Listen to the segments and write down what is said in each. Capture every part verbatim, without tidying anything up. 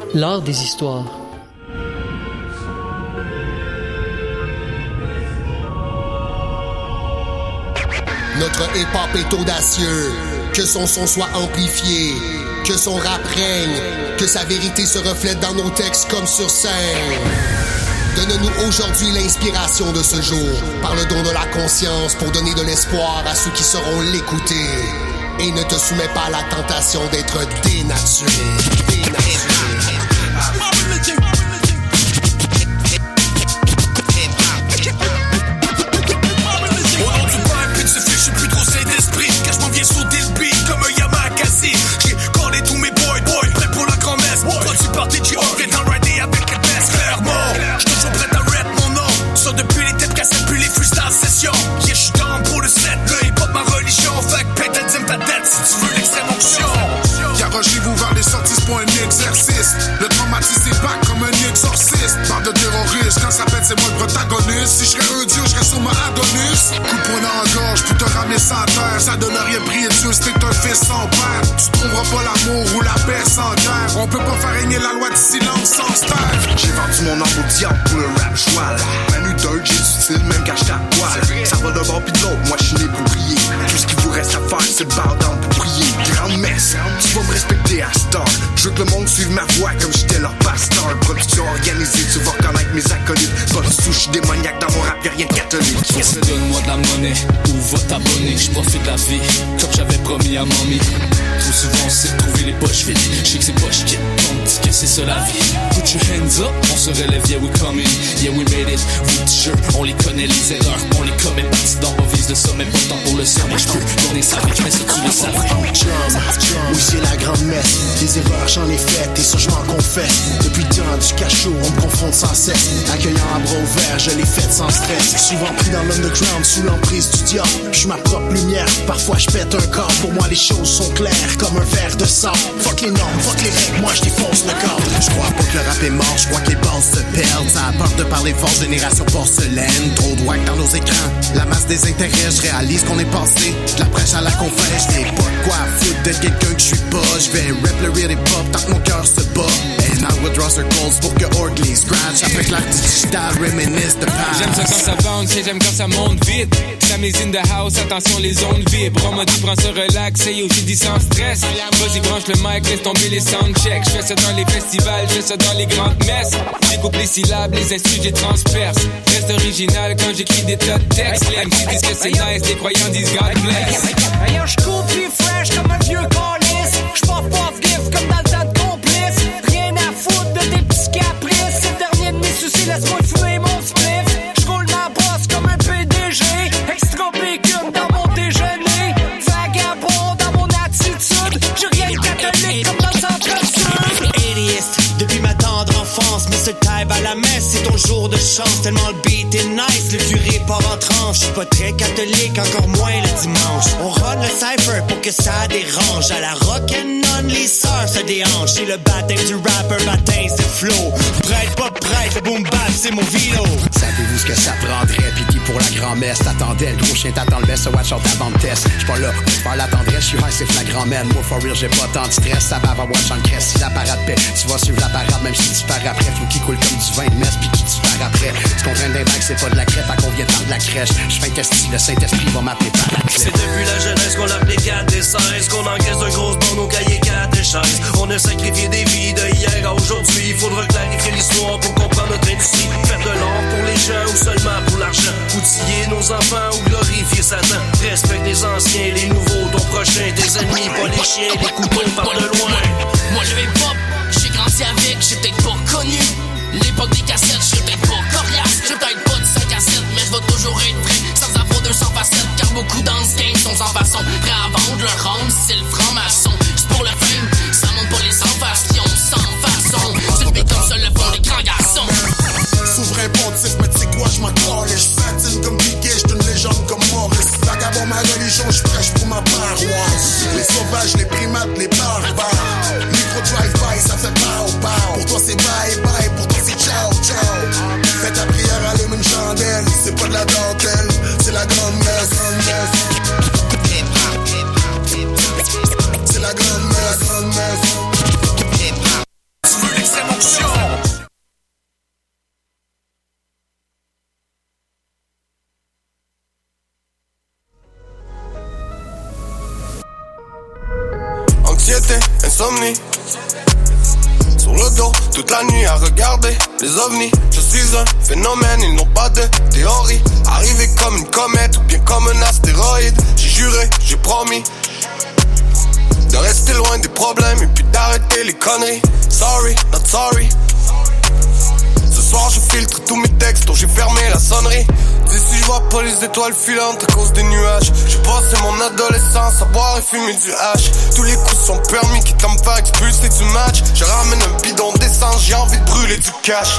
l'art des histoires. Notre hip-hop est audacieux, que son son soit amplifié, que son rap règne, que sa vérité se reflète dans nos textes comme sur scène. Donne-nous aujourd'hui l'inspiration de ce jour, par le don de la conscience pour donner de l'espoir à ceux qui sauront l'écouter. Et ne te soumets pas à la tentation d'être dénaturé. Dénaturé. Sauter le beat comme un Yamakasi. J'ai collé tous mes boys, boys, prêts pour la grand-messe. Produit par D J O, viens en rider avec les best. Clairement, j'suis toujours prêt à rap mon nom. Ça depuis les têtes cassettes, puis les freestyle sessions. Yeah, j'suis down pour le set, le hip-hop ma religion. Fait que paie ta dîme, ta dette si tu veux l'extrême onction. Garagez-vous vers les sorties, c'est pas un exercice. Le traumatisme est back comme un exorciste. Barre de terroriste, quand ça pète, c'est moi le protagoniste. Si j'serais un dieu, j'serais sur ma Adonis. Coup de poing dans la gorge, puis te ramener sans terre. Ça donne rien prier Dieu, c'est un fils sans père. Tu trouveras pas l'amour ou la paix sans guerre. On peut pas faire régner la loi du silence sans se taire. J'ai vendu mon âme au diable pour le rap joual. Manu Dirt, j'ai du style même quand j'étais à poil. Ça va d'un bord pis de l'autre, moi j'suis né pour briller. Tout ce qu'il vous reste à faire, c'est le bow down pour prier. Grande messe, tu vas me respecter à Star. Je veux que le monde suive ma voix comme j'étais leur pasteur. Production organisée, tu vas reconnaître mes acolytes. Pas du tout, j'suis démoniaque dans mon rap, y'a rien de catholique. Donne-moi de la monnaie ou va t'abonner. J'profite de la vie comme j'avais promis à mamie. Trop souvent c'est de trouver les poches vides. J'sais que c'est pas j'quitte, on dit que c'est ça la vie. Put your hands up, on se relève, yeah we coming. Yeah we made it, vous t-shirt, on les connaît les erreurs. On les commet partis dans on vise le sommet. Pas tant pour le sommet, j'peux tourner ça avec mais ça tu le savais. Oui c'est la grande messe. Des erreurs j'en ai faites et ça je m'en confesse. Depuis le temps du cachot, on me confronte sans cesse. Accueillant à bras ouverts, je l'ai faite sans stress. Souvent pris dans l'underground, sous l'emprise du diable. J'suis ma propre lumière, parfois je pète un corps. Pour moi les choses sont claires comme un verre de sable. Fuck les normes, fuck les règles, moi je défonce le corps. Je crois pas que le rap est mort, je crois que les bases se perdent. Ça a peur de parler fort, génération porcelaine. Trop de wack dans nos écrans, la masse des intérêts. Je réalise qu'on est passé de la prêche à la confesse. J'ai pas de quoi foutre de quelqu'un que je suis pas. Je vais rap le real hip hop tant que mon cœur se bat. And I would draw circles pour que Orgley scratch. Après que l'art digital reminisce de past. J'aime ça quand ça bounce et j'aime quand ça monte vite. Ça mise in the house, attention les ondes vibrent. On m'a dit prends ça relax et aussi dit sans stress. Vas-y branche le mic, laisse tomber les soundchecks. J'fais ça dans les festivals, j'fais ça dans les grandes messes. J'découpe les syllabes, les instrus, j'ai transperce. Reste original quand j'écris des tas de textes. Les M C disent que c'est nice, les croyants disent God bless. Ailleurs j'coule plus fresh comme un vieux calice. J'paf paf gif comme dans le temps de complice. Rien à foutre de tes petits caprices. C'est le dernier de mes soucis, laisse-moi fumer mon spliff. J'roule ma brosse comme un P D G. Extra bacon dans mon déjeuner. Vagabond dans mon attitude. J'ai rien de catholique comme dans le centre-sud. Atheist, depuis ma tendre enfance. mister Tybe à la messe, c'est ton jour de chance. Tellement le beat est nice, le curé part en tranche. J'suis pas très catholique, encore moins le dimanche. On run le cypher pour que ça dérange. À la rock'n'none, les sœurs se déhanchent. C'est le baptême du rapper, baptême c'est flow. Prête, pas prête, le boom bap, c'est mon vélo. Savez-vous ce que ça prendrait? Pis qui pour la grand-messe t'attendais? Le gros chien t'attend le best, so watch out avant de test. J'suis pas là pour faire la tendresse, j'suis high, c'est flagrant man. Moi for real, j'ai pas tant de stress. Ça bave à watch en crèche. Si la parade paie, tu vas suivre la parade, même si tu pars après. Faut qu'il coule comme du vin de messe, pis qui tu pars après. Tu comprends d'un bac, c'est pas de la crêpe, à qu'on vient de la crèche. J'fais un testi, le Saint-Esprit va m'appeler par la crèche. C'est depuis la jeunesse qu'on appelait quatre et seize, qu'on encaisse de grosses bandes au cahier catéchèse. On a sacrifié des vies de hier à aujourd'hui. Il faudra clarifier l'histoire pour comprendre notre industrie. Faire de l'or pour les gens ou seulement pour l'argent. Outiller nos enfants ou glorifier Satan. Respecte les anciens, les nouveaux, ton prochain, tes ennemis, pas les chiens, les couteaux par de loin. Moi le hip-hop, j'ai grandi avec, j'ai peut-être pas connu l'époque des cassettes, j'ai peut-être pas coriace, j'ai peut-être pas de cinq à sept, mais je vais toujours être prêt sans avoir deux cents facettes, car beaucoup dans ce game sont sans façon, prêts à vendre leur ronde, c'est le franc-maçon. C'est pour le fame, ça monte pas les sans-fastions, sans façon. C'est le beat comme ça le font les grands garçons. Souverain pontife, mais tu sais quoi, j'm'en calisse. Satine comme Piquet, j'suis une légende comme Maurice. Vagabond ma religion, j'prêche pour ma paroisse. Les sauvages, les primates, les barbares. Micro drive-by, ça fait pow pow. Pour toi c'est bye bye, pour toi c'est ciao ciao. Fais ta prière, allume une insomnie. Sur le dos, toute la nuit à regarder les ovnis. Je suis un phénomène, ils n'ont pas de théorie. Arrivé comme une comète ou bien comme un astéroïde. J'ai juré, j'ai promis de rester loin des problèmes et puis d'arrêter les conneries. Sorry, not sorry. Ce soir je filtre tous mes textes, j'ai fermé la sonnerie. D'ici je vois pas les étoiles filantes à cause des nuages. J'ai passé mon adolescence à boire et fumer du hash. Tous les coups sont permis, quitte à me faire expulser du match. Je ramène un bidon d'essence, j'ai envie de brûler du cash.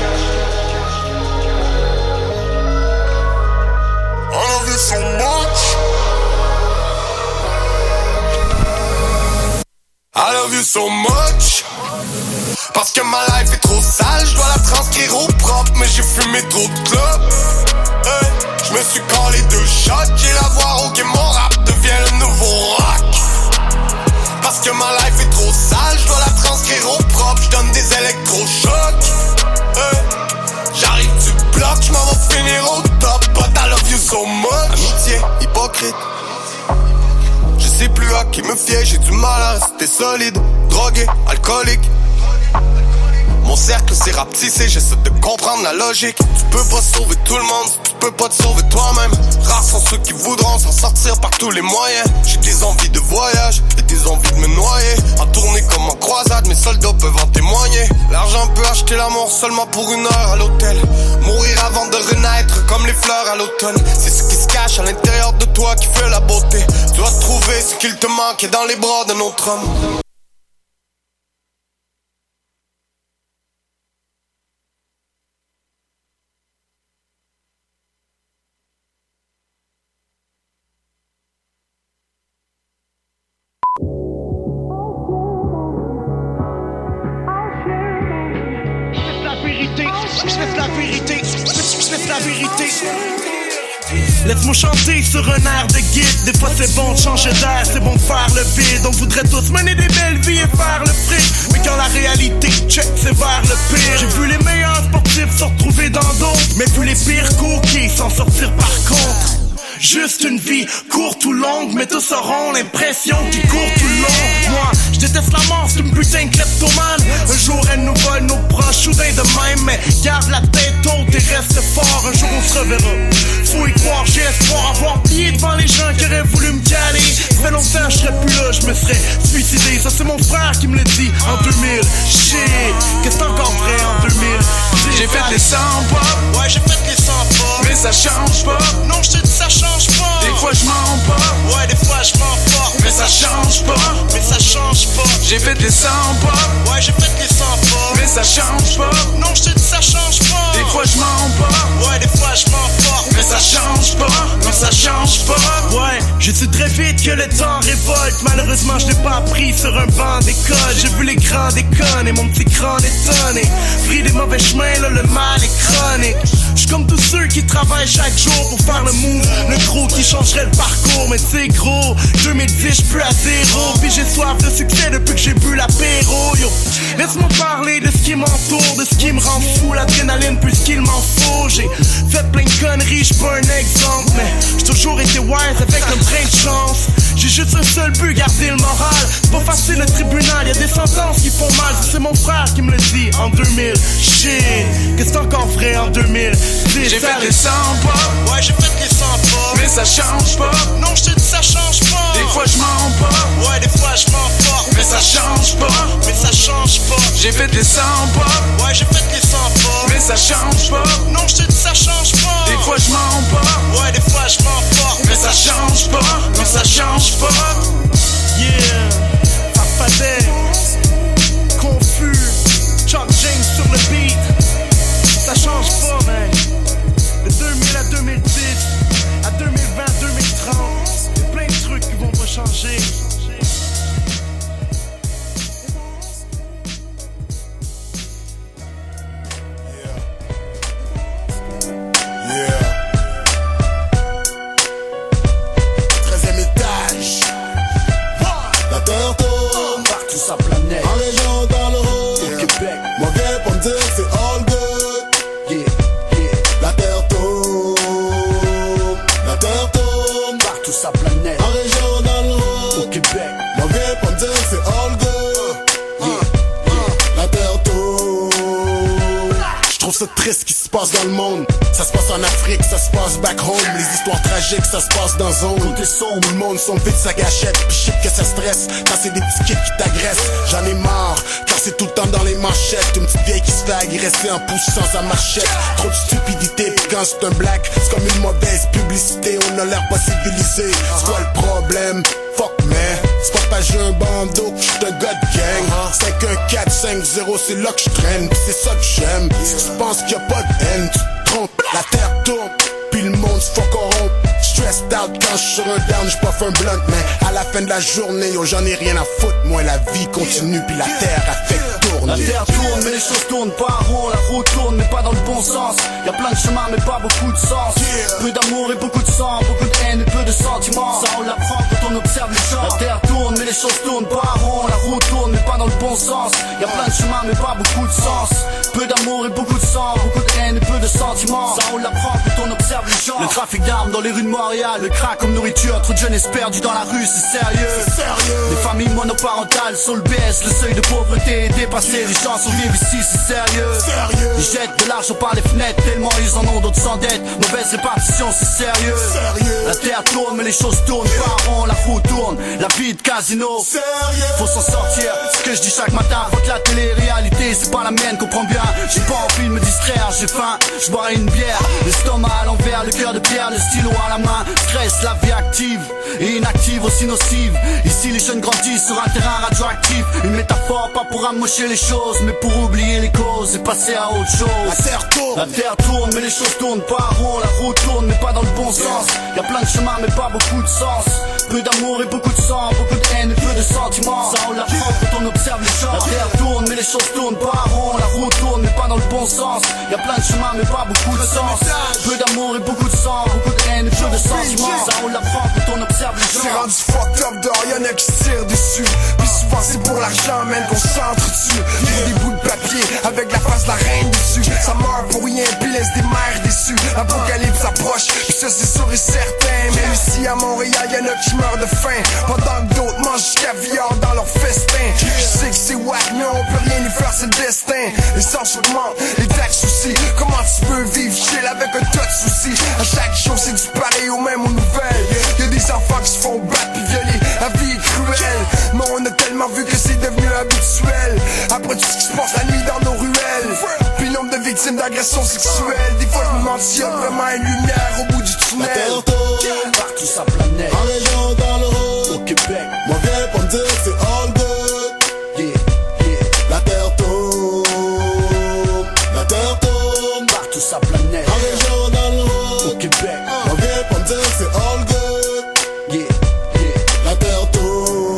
I love you so much. I love you so much. Parce que ma life est trop sale, je dois la transcrire au propre. Mais j'ai fumé trop de clopes. Hey, je me suis collé deux shots, j'ai la voir, ok mon rap devient le nouveau rock. Parce que ma life est trop sale, je dois la transcrire au propre. Je donne des électrochocs. Hey, j'arrive du bloc, je m'en vais finir au top. But I love you so much. Amitié, hypocrite. Je sais plus à qui me fier, j'ai du mal à rester solide. Drogué, alcoolique. Mon cercle s'est rapetissé, j'essaie de comprendre la logique. Tu peux pas sauver tout le monde, tu peux pas te sauver toi-même. Rares sont ceux qui voudront s'en sortir par tous les moyens. J'ai des envies de voyage et des envies de me noyer. En tournée comme en croisade, mes soldats peuvent en témoigner. L'argent peut acheter l'amour seulement pour une heure à l'hôtel. Mourir avant de renaître comme les fleurs à l'automne. C'est ce qui se cache à l'intérieur de toi qui fait la beauté. Tu dois trouver ce qu'il te manque dans les bras d'un autre homme. Laisse-moi chanter sur un air de guide. Des fois c'est bon de changer d'air, c'est bon de faire le vide. On voudrait tous mener des belles vies et faire le fric. Mais quand la réalité check, c'est vers le pire. J'ai vu les meilleurs sportifs se retrouver dans d'autres, mais vu les pires cookies s'en sortir par contre. Juste une vie courte ou longue, mais tous auront l'impression qu'ils courent tout le long. Moi, je déteste la mort, c'est une putain de kleptomane. Un jour elle nous vole nos proches, soudain de même. Mais garde la tête haute et reste fort, un jour on se reverra. Faut y croire, j'ai espoir, avoir plié devant les gens qui auraient voulu me caler. Ça fait longtemps je serais plus là, je me serais suicidé. Ça c'est mon frère qui me l'a dit en deux mille. Shit, qu'est-ce que encore vrai en deux mille? J'ai fait les cent pas. Ouais, j'ai fait les cent pas. Mais ça change pas. Non, je te dis ça change pas. Des fois je mens pas. Ouais, des fois je mens pas. Mais ça change pas. Mais ça change pas. J'ai fait les cent pas. Ouais, j'ai fait les cent pas. Mais ça change pas. Non, je te dis ça change pas. Des fois je mens pas. Ouais, des fois je mens pas. Mais ça change pas. Mais ça change pas. Ouais, j'ai su très vite que le temps révolte. Malheureusement je n'ai pas appris sur un banc d'école. J'ai vu les grands déconner, mon petit crâne étonné. Pris des mauvais chemins, là le mal est chronique. J'suis comme tous ceux qui travaillent chaque jour pour faire le move. Le gros qui changerait le parcours. Mais c'est gros, deux mille dix j'suis plus à zéro. Puis j'ai soif de succès depuis que j'ai bu l'apéro. Yo, laisse-moi parler de ce qui m'entoure, de ce qui me rend fou. L'adrénaline plus qu'il m'en faut. J'ai fait plein de conneries, j'suis pas un exemple. Mais j'ai toujours été wise avec un brin de chance. J'ai juste un seul but, garder le moral. C'est pas facile le tribunal, y'a des sentences qui font mal. C'est mon frère qui me le dit en deux mille. Shit, qu'est-ce que c'est encore vrai en deux mille? J'ai fait les cent pas. Ouais, j'ai fait les cent pas. Mais ça change pas. Non, je te dis ça change pas. Des fois je mens pas. Ouais, des fois je mens pas. Mais ça change pas. Mais ça change pas. J'ai fait les cent pas. Ouais, j'ai fait les cent pas. Mais ça change pas. Non, je te dis ça change pas. Des fois je mens pas. Ouais, des fois je mens pas. Mais ça change pas. Mais ça change pas. Yeah, Farfadet, confus, Chuck James sur le beat. Ça change pas, man. De deux mille à deux mille dix, à deux mille vingt, deux mille trente, y'a plein de trucs qui vont pas changer. treizième étage, trouve ça triste ce qui se passe dans le monde. Ça se passe en Afrique, ça se passe back home. Les histoires tragiques, ça se passe dans zone. Côté sombre, tout le monde sont vite sa gâchette. Pis shit que ça stresse, quand c'est des petits kids qui t'agressent. J'en ai marre, car c'est tout le temps dans les manchettes. Une petite vieille qui se fait agresser en poussant sa marchette. Trop de stupidité, pis quand c'est un black, c'est comme une mauvaise publicité. On a l'air pas civilisé. C'est quoi le problème? Fuck man, c'est pas parce que j'ai un bandeau que j'suis un gars de gang. cinq un quatre cinq zéro, c'est là que j'traîne, pis c'est ça que j'aime. Si tu penses qu'il y a pas de haine, tu te trompes. La terre tourne, pis le monde se fuck corrompt. Stressed out quand j'suis sur un down, j'puff un blunt, mais à la fin de la journée, yo j'en ai rien à foutre. Moi la vie continue, pis la terre a fait tourner. La terre tourne, mais les choses tournent pas rond. La route tourne, mais pas dans le bon sens. Y'a plein de chemins, mais pas beaucoup de sens. Peu d'amour et beaucoup de sang, beaucoup de haine et peu de sentiments. Ça on l'apprend quand on observe les gens. La terre tourne, mais les choses tournent pas rond. La route tourne, mais pas dans le bon sens. Y'a plein de chemins, mais pas beaucoup de sens. Peu d'amour et beaucoup de sang, beaucoup de haine et peu de sentiments. Ça on l'apprend quand on observe les gens. Le trafic d'armes dans les rues de Montréal, le crack comme nourriture. Trop de jeunesse perdus dans la rue, c'est sérieux. sérieux. Les familles monoparentales sur le B S, le seuil de pauvreté est dépassé. Les gens survivent ici, c'est sérieux. sérieux. Ils jettent de l'argent par les fenêtres, tellement ils en ont, d'autres s'endettent. Mauvaise répartition, c'est sérieux. sérieux. La terre tourne, mais les choses tournent pas rond. La roue tourne, la vie de casino. Sérieux. Faut s'en sortir, ce que je dis chaque matin. Faut que la télé-réalité, c'est pas la mienne, comprends bien. J'ai pas envie de me distraire, j'ai faim, je boirai une bière. L'estomac à l'envers, le cœur de pierre, le stylo à la main. Stress, la vie active et inactive aussi nocive. Ici les jeunes grandissent sur un terrain radioactif. Une métaphore pas pour amocher les choses, mais pour oublier les causes et passer à autre chose. La terre tourne, la terre tourne, mais les choses tournent pas rond. La route tourne, mais pas dans le bon sens. Y'a plein de chemins, mais pas beaucoup de sens. Peu d'amour et beaucoup de sang, beaucoup de haine et peu de sentiments. Ça on l'apprend quand on observe les gens. La terre tourne, mais les choses tournent pas rond. La route tourne, mais pas dans le bon sens. Y'a plein de chemins, mais pas beaucoup de sens. Peu d'amour et beaucoup de sang, beaucoup de haine et peu de sentiments. Ça on l'apprend quand on observe les gens. C'est rendu fucked up dehors, y'en a qui se tirent dessus. Puis souvent c'est pour l'argent, man, qu'on s'entretue. Pour des bouts de papier avec la face de la reine dessus. Ça meurt pour rien, puis laisse des mères déçues. Apocalypse approche, puis ça c'est sûr et certain. Même ici à Montréal, y'en a qui meurent de faim, pendant que d'autres mangent du caviar dans leur festin. Je sais que c'est wack, mais on peut rien y faire, c'est le destin. Les sens augmentent, les taxes aussi. Comment tu peux vivre chill avec un tas de soucis? À chaque jour c'est du pareil au même aux nouvelles. Y'a des enfants qui se font battre puis violer. La vie est cruelle, mais on a tellement vu que c'est devenu habituel. Après tout ce qui se passe la nuit dans nos ruelles, puis nombre de victimes d'agressions sexuelles. Des fois je me demande s'il y a vraiment une lumière au bout du tunnel. Partout sa planète, en région, dans le haut, au Québec. Moi viens pour me dire que c'est all good. Yeah, yeah. La terre tourne, la terre tourne. Partout sa planète, en région, dans le haut, au Québec. Moi viens pour me dire que c'est all good. Yeah, yeah. La terre tourne.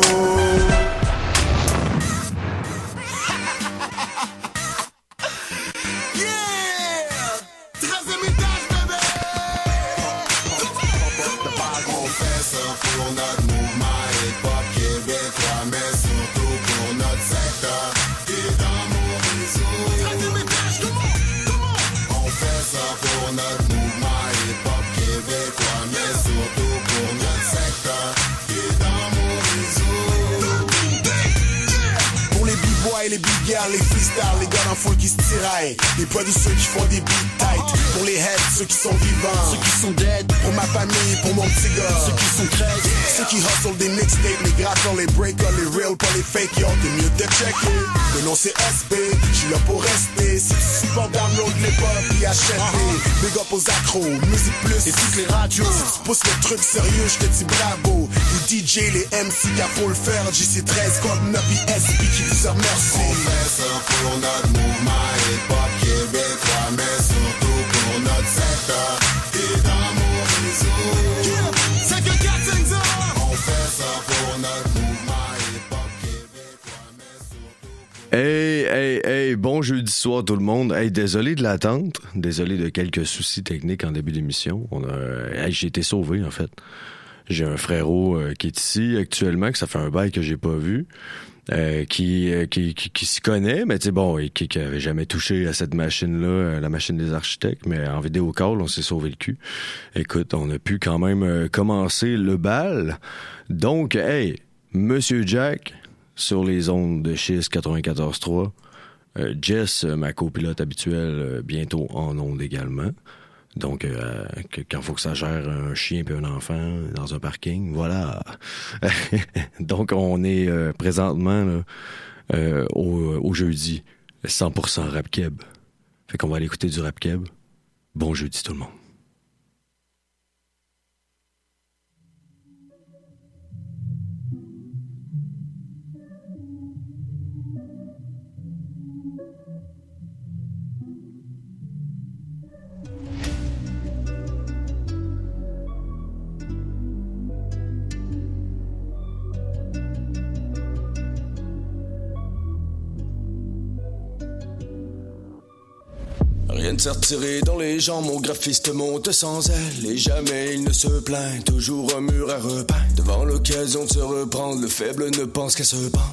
Pour notre mouvement hip-hop québécois, mais surtout pour notre secteur qui est dans mon réseau. On fait ça pour notre mouvement hip-hop québécois, mais surtout pour notre secteur qui est dans mon réseau. Pour les b-boys, les big girls, les freestyles, les gars dans foule qui se tiraillent, les producteurs qui font des beats tight. Pour les heads, ceux qui sont vivants, ceux qui sont dead. Pour ma famille, pour mon petit gars, ceux qui sont treize. Ceux qui hustle des mixtapes, les gratteurs, les breakers, les real, pas les fake, yo, t'es mieux de checker. Le nom c'est S P, j'suis là pour rester. Si tu supportes, download les pop, puis achète les big up aux accros, musique plus et toutes les radios. Si tu pousses le truc sérieux, j'te dis bravo. Les D J, les M C, y'a faut le faire. J C treize, Code neuf et S P qui vous remercie. On fait ça pour notre mouvement hip-hop québécois, mais surtout pour notre secteur et dans mon réseau. C'est que quatre cinq zéro. On fait ça pour notre mouvement hip-hop québécois, mais surtout pour... Hey, hey, hey, bon jeudi soir tout le monde. Hey, désolé de l'attente, désolé de quelques soucis techniques en début d'émission. On a, hey, j'ai été sauvé en fait. J'ai un frérot euh, qui est ici actuellement, que ça fait un bail que j'ai pas vu. Euh, qui, euh, qui, qui, qui s'y connaît, mais tu sais, bon, et qui, qui avait jamais touché à cette machine-là, euh, la machine des architectes, mais en vidéo call, on s'est sauvé le cul. Écoute, on a pu quand même euh, commencer le bal. Donc, hey, Monsieur Jack, sur les ondes de Chiz quatre-vingt-quatorze trois, Euh, Jess, ma copilote habituelle, euh, bientôt en onde également. Donc, euh, que, quand il faut que ça gère un chien et un enfant dans un parking, voilà. Donc, on est euh, présentement là, euh, au, au jeudi cent pour cent rap keb. Fait qu'on va aller écouter du rap keb. Bon jeudi tout le monde. Rien de s'est retiré dans les jambes, mon graphiste monte sans elle. Et jamais il ne se plaint, toujours un mur à repeindre. Devant l'occasion de se reprendre, le faible ne pense qu'à se pendre.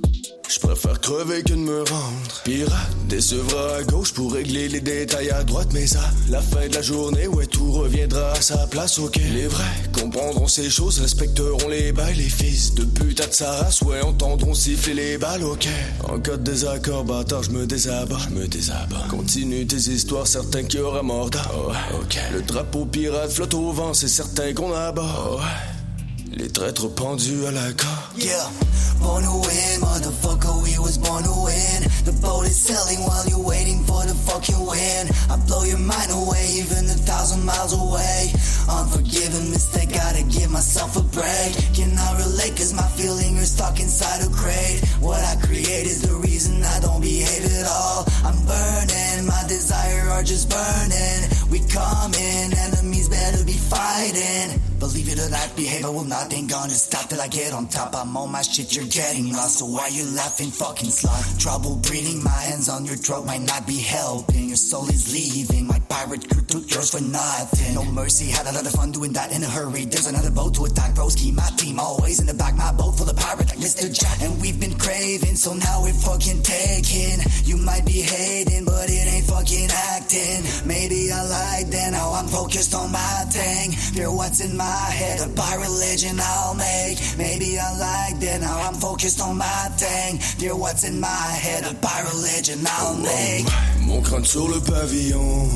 Je préfère crever que de me rendre. Pirate, décevra à gauche pour régler les détails à droite. Mais à la fin de la journée, ouais, tout reviendra à sa place, ok. Les vrais comprendront ces choses, respecteront les bails. Les fils de putain de sa race, ouais, entendront siffler les balles, ok. En cas de désaccord, bâtard, je me désabats, je me désabats. Continue tes histoires, certain qu'il y aura mort d'art. Oh, ouais, ok. Le drapeau pirate flotte au vent, c'est certain qu'on abat. Oh, ouais. Les traîtres pendus à la corde. Yeah, born to win, motherfucker, we was born to win. The boat is sailing while you're waiting for the fucking wind. I blow your mind away, even a thousand miles away. Unforgiven mistake, gotta give myself a break. Cannot relate, cause my feeling is stuck inside a crate. What I create is the reason I don't behave at all. I'm burning, my desire are just burning. We coming, enemies better be fighting. Believe it or not, behavior will not ain't gonna stop till I get on top. I'm on my shit, you're getting lost. So why you laughing, fucking slut? Trouble breathing, my hands on your throat might not be helping. Your soul is leaving, my pirate crew took yours for nothing. No mercy, had a lot of fun doing that in a hurry. There's another boat to attack, broski, my team always in the back. My boat full of pirates like Mister Jack. And we've been craving, so now we're fucking taking. You might be hating, but it ain't fucking acting. Maybe I lied then, now I'm focused on my thing. Fear what's in my head, a by religion I'll make. Maybe I like that, now I'm focused on my thing. Dear, what's in my head, a by religion I'll make. Mon crâne sur le pavillon.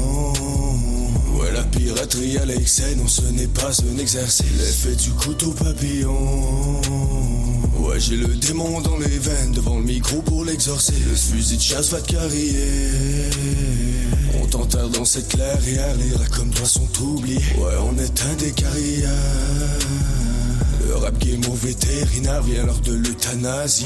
Ouais, la piraterie à l'excès, non ce n'est pas un exercice. L'effet du couteau papillon. Ouais, j'ai le démon dans les veines, devant le micro pour l'exorciser. Le fusil de chasse va te cariller. On t'enterre dans cette clairière, les rats comme toi sont oubliés. Ouais, on est un des carrières. Le rap game au vétérinaire vient l'heure de l'euthanasier.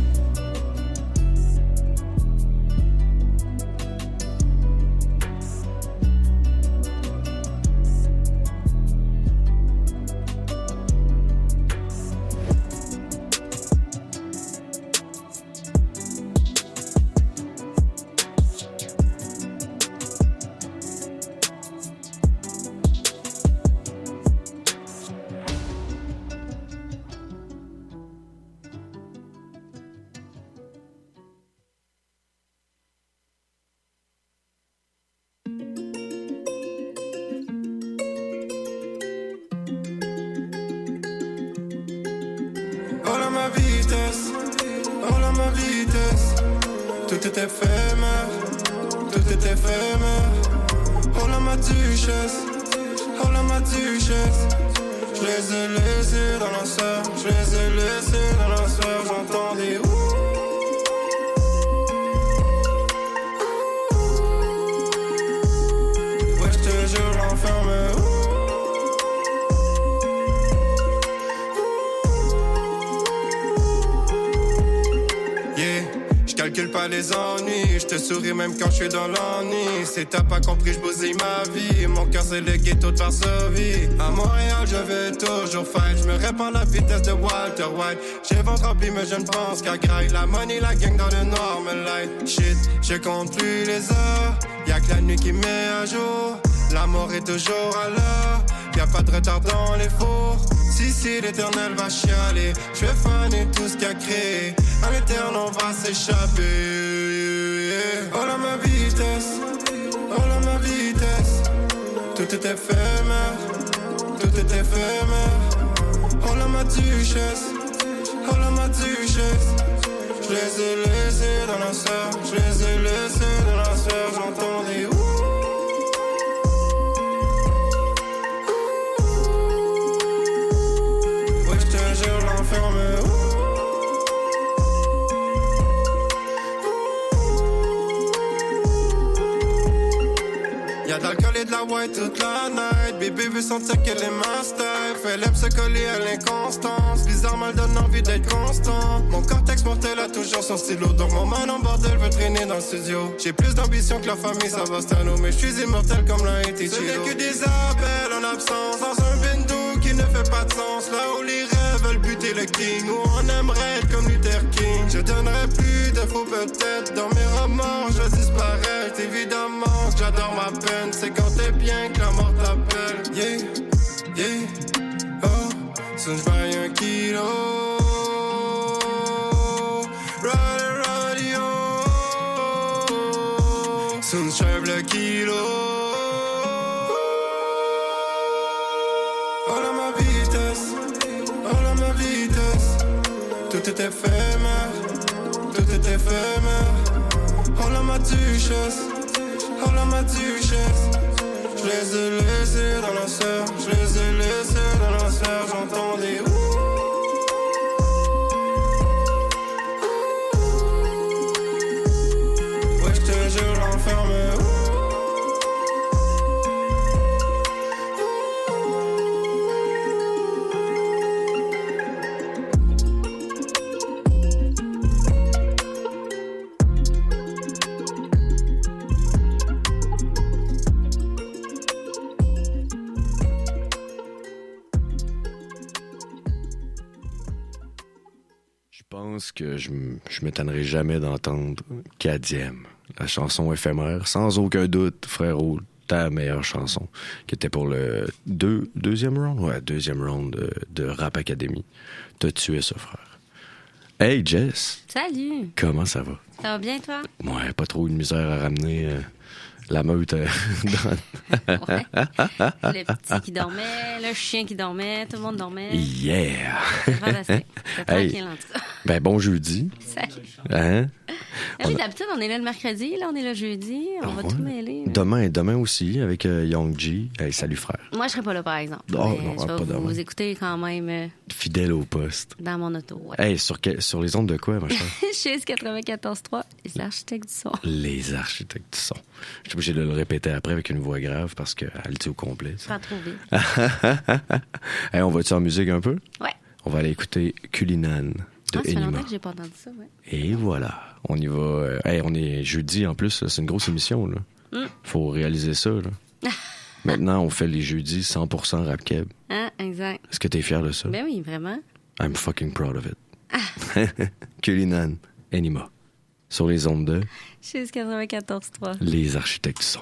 Les ennuis, je te souris même quand je suis dans l'ennui. Si t'as pas compris, je bousille ma vie. Mon cœur c'est le ghetto de Varsovie. À Montréal, je vais toujours fight. Je me répands la vitesse de Walter White. J'ai ventre rempli, mais je ne pense qu'à graille. La money, la gang dans le noir me light. Shit, je compte plus les heures. Y'a que la nuit qui met à jour. La mort est toujours à l'heure. Y'a pas de retard dans les fours. Si, si, l'éternel va chialer. Je vais faner tout ce qu'il a créé. À l'éternel, on va s'échapper. Oh là ma vitesse, oh là ma vitesse. Tout est éphémère, tout est éphémère. Oh là ma duchesse, oh là ma duchesse. Je les ai laissés dans la sœur, je les ai Y'a de l'alcool et de la white toute la night. Bébé veut sentir qu'elle est master. Elle aime se coller à l'inconstance. Bizarrement, elle donne envie d'être constant. Mon cortex mortel a toujours son stylo. Donc mon man en bordel veut traîner dans le studio. J'ai plus d'ambition que la famille Savastano. Mais je suis immortel comme l'a été Chilo. Ce n'est que des appels en absence. Dans un bingo qui ne fait pas de sens. Là où les rêves veulent buter le king. Où on aimerait être comme Luther King. Je donnerais plus d'infos peut-être. Dans mes romans, je disparais. Évidemment, j'adore ma peine. C'est quand t'es bien que la mort t'appelle. Yeah, yeah, oh, soon j'vaille un kilo. Ride radio. Soon j'chève le kilo. Oh là ma vitesse, oh là ma vitesse. Tout est éphémère, tout est éphémère. Oh là ma duchesse, oh là ma duchesse. Je les ai laissés dans la serre, je les ai laissés dans la serre. J'entends des ouh. Ouais, je te jure, l'enferme ouh. Je pense que je, m- je m'étonnerai jamais d'entendre Cadiem, la chanson éphémère, sans aucun doute, frérot, ta meilleure chanson, qui était pour le deux, deuxième round, ouais, deuxième round de, de Rap Academy. T'as tué ça, frère. Hey, Jess. Salut. Comment ça va? Ça va bien, toi? Ouais, pas trop une misère à ramener euh, la meute euh, dans... Ouais. Le petit qui dormait, le chien qui dormait, tout le monde dormait. Yeah! C'est fantastique. C'est Hey. tranquille, en tout cas. Ben, bon jeudi. Salut. Hein? Ah oui, On a- d'habitude, on est là le mercredi, là, on est là le jeudi. On va Ouais. tout mêler. là. Demain, demain aussi, avec euh, Young G. Hey, salut, frère. Moi, je serai pas là, par exemple. Oh, Mais non, je vais pas vous, demain. vous écouter quand même euh, Fidèle au poste. dans mon auto. Ouais. Hey, sur, que- sur les ondes de quoi, ma chère? Chez quatre-vingt-quatorze trois, les architectes du son. Les architectes du son. Je suis obligé de le répéter après avec une voix grave parce qu'elle le dit au complet. ça. Pas trop vite. Hey, on va-tu en musique un peu? Ouais. On va aller écouter Culinan de Ah, ça fait Enima. longtemps que j'ai pas entendu ça, ouais. Et voilà. On y va. euh, Hey, on est jeudi en plus. là, C'est une grosse émission. Là. Mm. Faut réaliser ça. Là. Maintenant, on fait les jeudis cent pour cent rap keb. Ah, exact. Est-ce que t'es fier de ça? Ben oui, vraiment. I'm fucking proud of it. Culinan, Enima. Sur les ondes de Chez quatre-vingt-quatorze trois. Les architectes du son.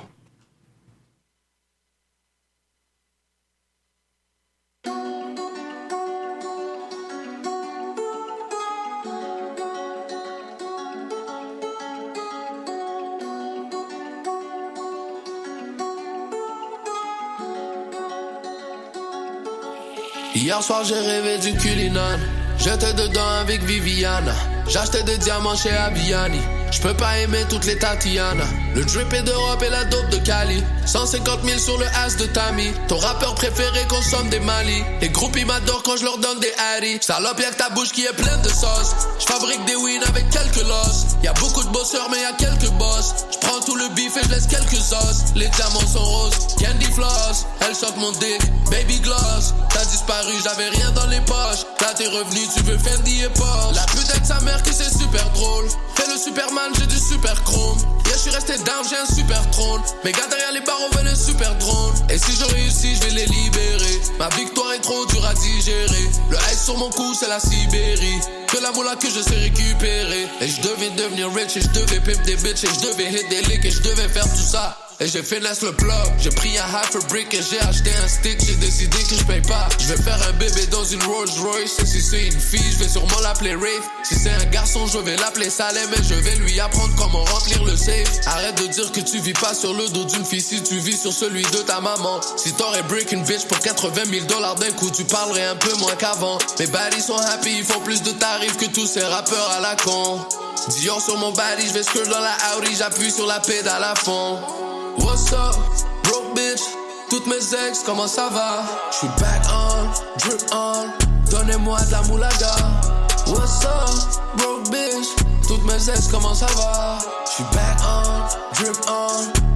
Hier soir j'ai rêvé du Culinan. J'étais dedans avec Viviana. J'achetais des diamants chez Aviani. J'peux pas aimer toutes les Tatiana. Le drip est d'Europe et la dope de Cali. cent cinquante mille sur le as de Tammy. Ton rappeur préféré consomme des Mali. Les groupies m'adorent quand je leur donne des Harry. Salope, y'a que ta bouche qui est pleine de sauce. J'fabrique des wins avec quelques losses. Y'a beaucoup de bosseurs mais y'a quelques boss. J'prends tout le bif et j'laisse quelques os. Les diamants sont roses, candy floss. Elle choque mon dick, baby gloss. T'as disparu, j'avais rien dans les poches. Là t'es revenu, tu veux Fendi et Porsche. La putain de sa mère que c'est super drôle. Fais le Superman, j'ai du super chrome. Yeah, je suis resté down, j'ai un super trône. Mes gars derrière les barreaux veulent un super drone. Et si je réussis, je vais les libérer. Ma victoire est trop dure à digérer. Le ice sur mon cou, c'est la Sibérie. Que la moula que je sais récupérer. Et je devais devenir rich, et je devais pimp des bitches, et je devais hit des licks, et je devais faire tout ça. Et j'ai finesse le plug. J'ai pris un half a brick et j'ai acheté un stick. J'ai décidé que je paye pas. Je vais faire un bébé dans une Rolls Royce. Et si c'est une fille, je vais sûrement l'appeler Rafe. Si c'est un garçon, je vais l'appeler Salem. Et je vais lui apprendre comment remplir le safe. Arrête de dire que tu vis pas sur le dos d'une fille si tu vis sur celui de ta maman. Si t'aurais break une bitch pour quatre-vingt mille dollars d'un coup, tu parlerais un peu moins qu'avant. Mes baddies sont happy, ils font plus de tarifs que tous ces rappeurs à la con. Dior sur mon body, je vais skirt dans la Audi, j'appuie sur la pédale à fond. What's up, broke bitch? Toutes mes ex, comment ça va? J'suis back on, drip on, donnez-moi de la moulaga. What's up, broke bitch? Toutes mes ex, comment ça va? J'suis back on, drip on,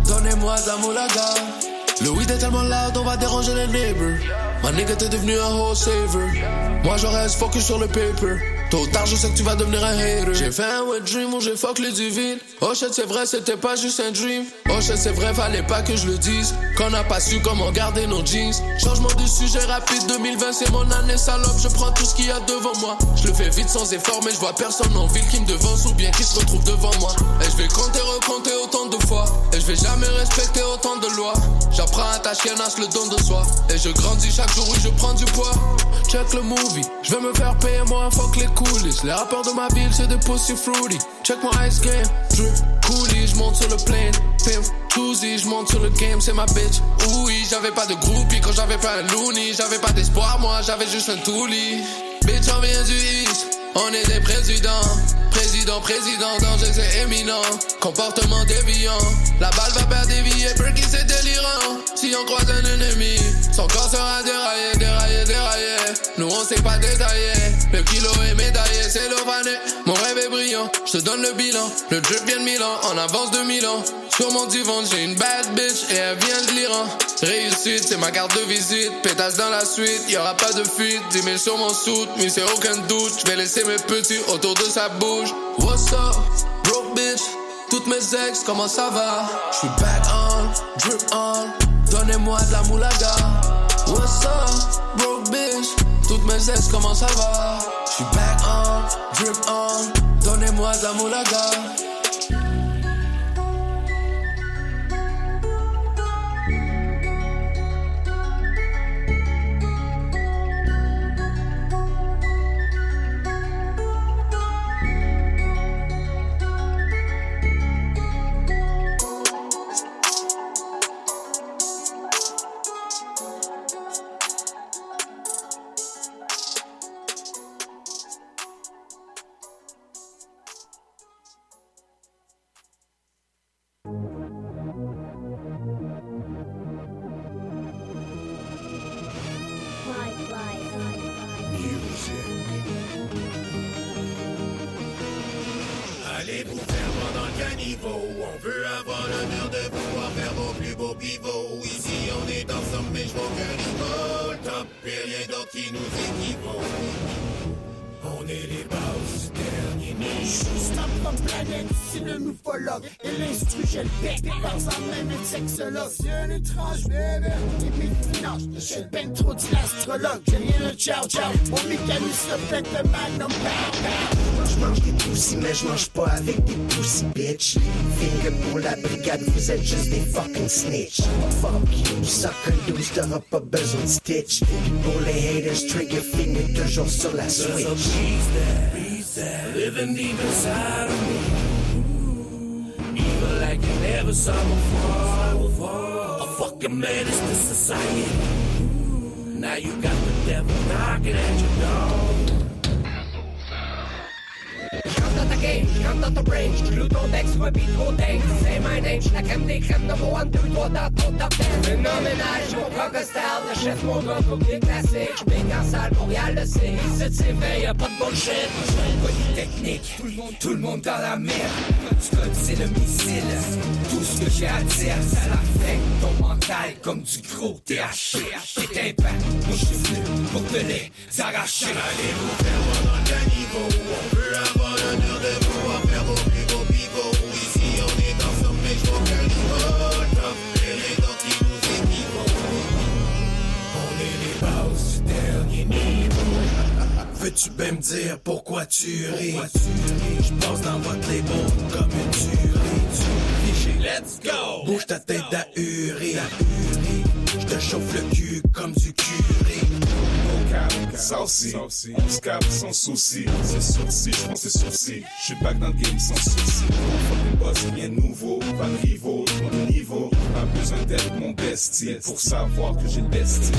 donnez-moi de la moulaga. Le weed est tellement loud, on va déranger les neighbors. Ma nigga t'es devenu un whole saver. Moi je reste focus sur le paper. Tôt ou tard je sais que tu vas devenir un hater. J'ai fait un wet dream où j'ai fuck les divines. Oh shit c'est vrai c'était pas juste un dream. Oh shit c'est vrai fallait pas que je le dise. Qu'on n'a pas su comment garder nos jeans. Changement de sujet rapide deux mille vingt c'est mon année salope. Je prends tout ce qu'il y a devant moi. Je le fais vite sans effort mais je vois personne en ville qui me devance ou bien qui se retrouve devant moi. Et je vais compter recompter autant de fois. Et je vais jamais respecter autant de lois. J'apprends à tâcher le don de soi. Et je grandis chaque jour où je prends du poids. Check le movie, je vais me faire payer moi fuck les coulisses. Les rappeurs de ma ville c'est des pussy fruity. Check mon ice game, drip, coolie, j'monte sur le plane. Pimp, Tuesday, j'monte sur le game, c'est ma bitch. Oui, j'avais pas de groupie quand j'avais pas un loony. J'avais pas d'espoir moi, j'avais juste un toolie. Bitch on vient du East, on est des présidents. Président, président, danger c'est éminent. Comportement déviant, la balle va perdre des billets, Perky c'est délirant. Si on croise un ennemi, son corps sera déraillé, déraillé, déraillé. Nous on sait pas détailler, le kilo est médaillé, c'est l'ované. Mon rêve est brillant, je te donne le bilan. Le drip vient de Milan, en avance de Milan. Sur mon divan, j'ai une bad bitch et elle vient de l'Iran. Réussite, c'est ma carte de visite. Pétasse dans la suite, y'aura pas de fuite. dix mille sur mon soute, mais c'est aucun doute. Je vais laisser mes petits autour de sa bouche. What's up, broke bitch? Toutes mes ex, comment ça va? J'suis back on, drip on. Donnez-moi de la moulaga. What's up, broke bitch? Toutes mes ex, comment ça va? J'suis back on, drip on. Donnez-moi de la moulaga. C'est un étrange bébé. Et mes finances, je suis ben trop de l'astrologue. J'ai rien de ciao ciao. Mon mécanisme reflète le magnum pow. Je mange des pussy, mais je mange pas avec des pussy bitch. Finger pour la brigade, vous êtes juste des fucking snitch. Fuck you, sucker douce, t'auras pas besoin de stitch. Puis pour les haters, trigger finger toujours sur la switch. Living deep inside of me. Evil like you never saw before. A fucking menace to society. Now you got the devil knocking at your door. J'rentre dans ta game, j'rentre dans ton brain, j'loue ton deck sur un beat trop dingue. C'est my name, j'suis la crème des crèmes, number one, deux, trois dans ton top ten. Phénoménal, j'mon crocostyle, le chef mon gars, comme des classiques. J'baigne en salle, Montréal le sait. Ici c'est vrai, y'a pas de bullshit. Polytechnique, tout le monde, tout le monde dans la merde. Tu connais, c'est le missile. Tout ce que j'ai à dire, ça l'affecte ton mental comme du gros T H C. T'es impact, moi j'suis venu pour te les arracher. Allez vous faire voir dans le caniveau, on veut avoir l'honneur de pouvoir faire vos plus beaux pivots. Ici on est dans ce mais je vois qu'un niveau. Top et les gars qui nous équivaux. On est les bases du dernier niveau. Veux-tu bien me dire pourquoi tu ris? Je passe dans votre label comme une tuerie. Tu let's go! Bouge ta tête d'ahuri. Je te chauffe le cul comme du curry. Saucy, on se capte sans souci. C'est sourcil, je pense c'est sourcil. Je suis back dans le game sans souci. Fucking boss, rien de nouveau, pas de rivaux, mon niveau. Pas besoin d'être mon bestie pour savoir que j'ai le bestie.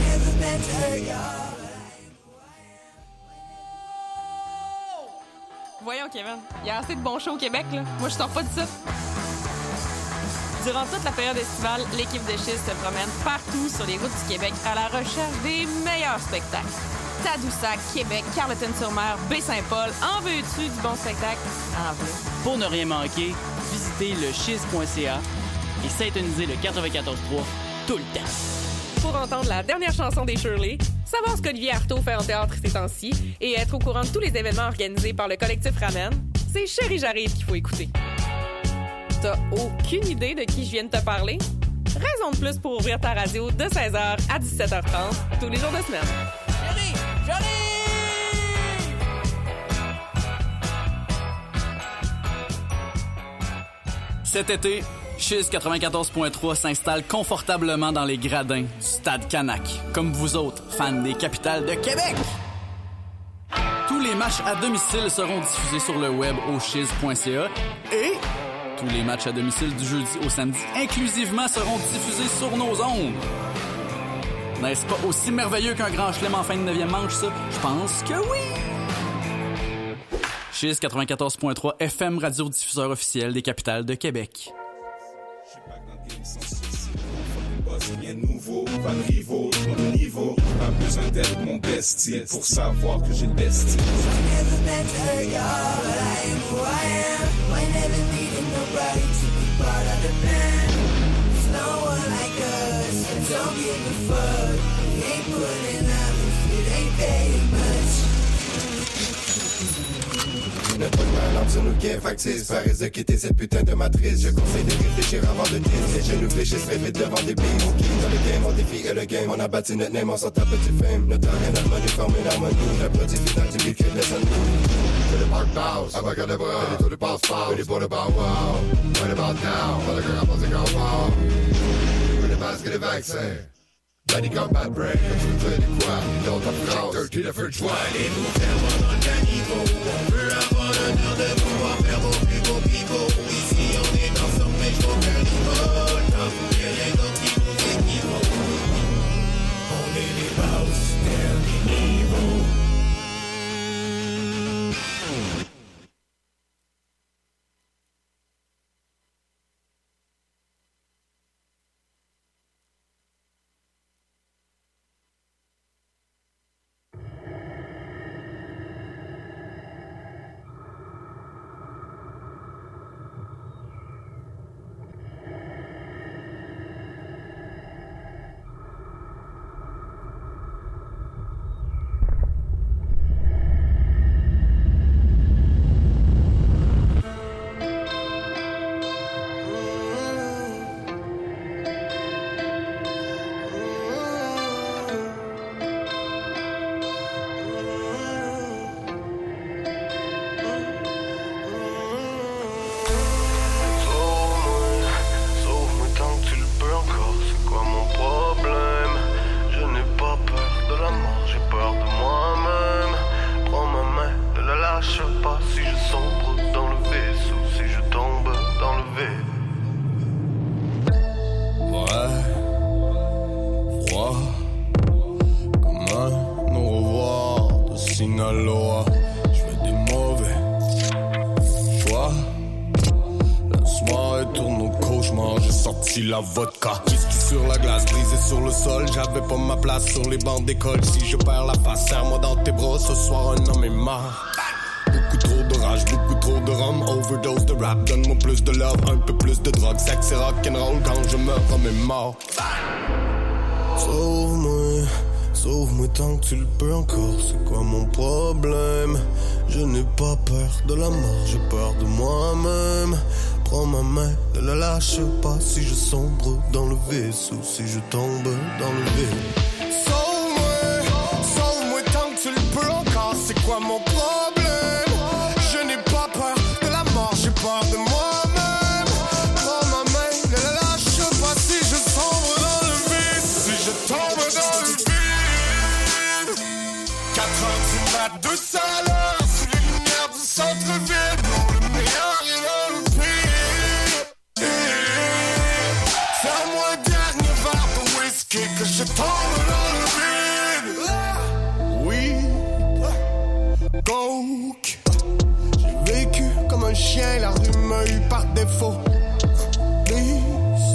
Voyons Kevin, il y a assez de bons shows au Québec là. Moi je sors pas de ça. Durant toute la période estivale, l'équipe de Chiz se promène partout sur les routes du Québec à la recherche des meilleurs spectacles. Tadoussac, Québec, Carleton-sur-Mer, Baie-Saint-Paul, en veux-tu du bon spectacle? En veux. Pour ne rien manquer, visitez le chiz point c a et synthonisez le quatre-vingt-quatorze trois tout le temps. Pour entendre la dernière chanson des Shirley, savoir ce qu'Olivier Artaud fait en théâtre ces temps-ci et être au courant de tous les événements organisés par le collectif Ramen, c'est Chérie J'arrive qu'il faut écouter. T'as aucune idée de qui je viens de te parler? Raison de plus pour ouvrir ta radio de seize heures à dix-sept heures trente tous les jours de semaine. Chérie, j'arrive! Cet été, Chiz quatre-vingt-quatorze point trois s'installe confortablement dans les gradins du Stade Canac, comme vous autres, fans des capitales de Québec. Tous les matchs à domicile seront diffusés sur le web au chiz point c a et tous les matchs à domicile du jeudi au samedi inclusivement seront diffusés sur nos ondes. N'est-ce pas aussi merveilleux qu'un grand chelem en fin de neuvième manche, ça? Je pense que oui! Chiz quatre-vingt-quatorze point trois F M, radiodiffuseur officiel des capitales de Québec. Rien de nouveau, pas de rivaux, pas de niveau, pas besoin d'être mon bestie pour savoir que j'ai le bestie. Never meant to hurt y'all, but I am who I am. I never needed nobody to be part of the band. There's no one like us, I don't give a fuck. We ain't putting up if it ain't paying much. Notre malade sur nous qui est factice. Paresse de quitter cette putain de matrice. Je conseille de réfléchir avant de dire. Les genoux fléchissent très vite devant des billes. On quitte dans le game, on défie et le game. On a bâti notre name, on s'en tape petit fame. Notre rien d'harmonie forme une harmonie. Le produit final du beat crée des ennuis. Que le parc passe, abracadabra. Que les tours de passe-passe. Que les pots de bow wow. Right about now, pas de cœur à penser qu'en wow. Que les masques et les vaccins. Body combat break, tu fais de quoi? Dans ta France, dirty the first one. Allez-vous faire pendant le caniveau? On veut avoir l'honneur de pouvoir faire vos plus beaux pivots. Ici on est ensemble mais je vois qu'un niveau. Tant qu'il y a rien d'autre qui nous équivaut. On est les boss, dernier niveau. La vodka, whisky sur la glace, brisé sur le sol. J'avais pas ma place sur les bancs d'école. Si je perds la face, serre-moi dans tes bras. Ce soir un homme est mort. Beaucoup trop de rage, beaucoup trop de rhum. Overdose de rap, donne-moi plus de love. Un peu plus de drogue, sexe et rock'n'roll. Quand je meurs, homme est mort. Sauve-moi, sauve-moi tant que tu le peux encore. C'est quoi mon problème? Je n'ai pas peur de la mort, j'ai peur de moi-même. Prends ma main, ne la lâche pas. Si je sombre dans le vaisseau, si je tombe dans le vide. Sauve-moi, sauve-moi tant que tu le peux encore. C'est quoi mon problème? Je n'ai pas peur de la mort, j'ai peur de moi-même. Prends ma main, ne la lâche pas. Si je sombre dans le vide, si je tombe dans le vide. Quatre heures du mat, deux salaires sous les lumières du centre-ville. Dans le meilleur et dans le pire. Que je tombe dans le vide. Oui, coke. J'ai vécu comme un chien, la rue m'a eu par défaut. Beast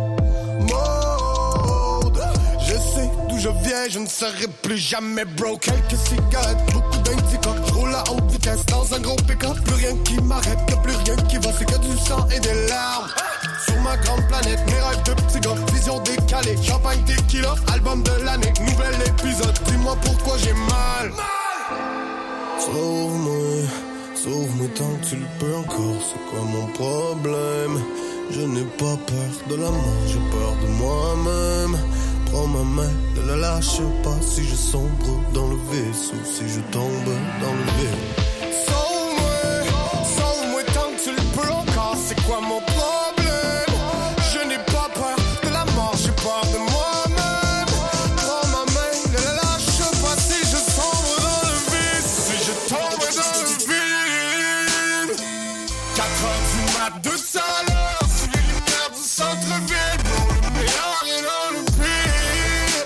mode. Je sais d'où je viens, je ne serai plus jamais broke. Quelques cigarettes, beaucoup d'indica. Je roule à haute vitesse dans un gros pick-up. Plus rien qui m'arrête, que plus rien qui va, c'est que du sang et des larmes. Sur ma ma grande planète. Mes rêves de petit gars, vision décalée. Champagne tequila, album de l'année. Nouvel épisode, dis-moi pourquoi j'ai mal. Sauve-moi, sauve-moi tant que tu le peux encore. C'est quoi mon problème? Je n'ai pas peur de la mort, j'ai peur de moi-même. Prends ma main, ne la lâche pas. Si je sombre dans le vice ou si je tombe dans le vide. Sauve-moi, sauve-moi tant que tu le peux encore. C'est quoi mon problème? Je n'ai pas peur de la mort, j'ai peur de moi-même. Prends ma main, ne la lâche pas. Si je sombre dans le vide, si je tombe dans le vide. quatre heures du mat, deux saleurs, sous les lumières du centre-ville. Pour le meilleur et dans le pire.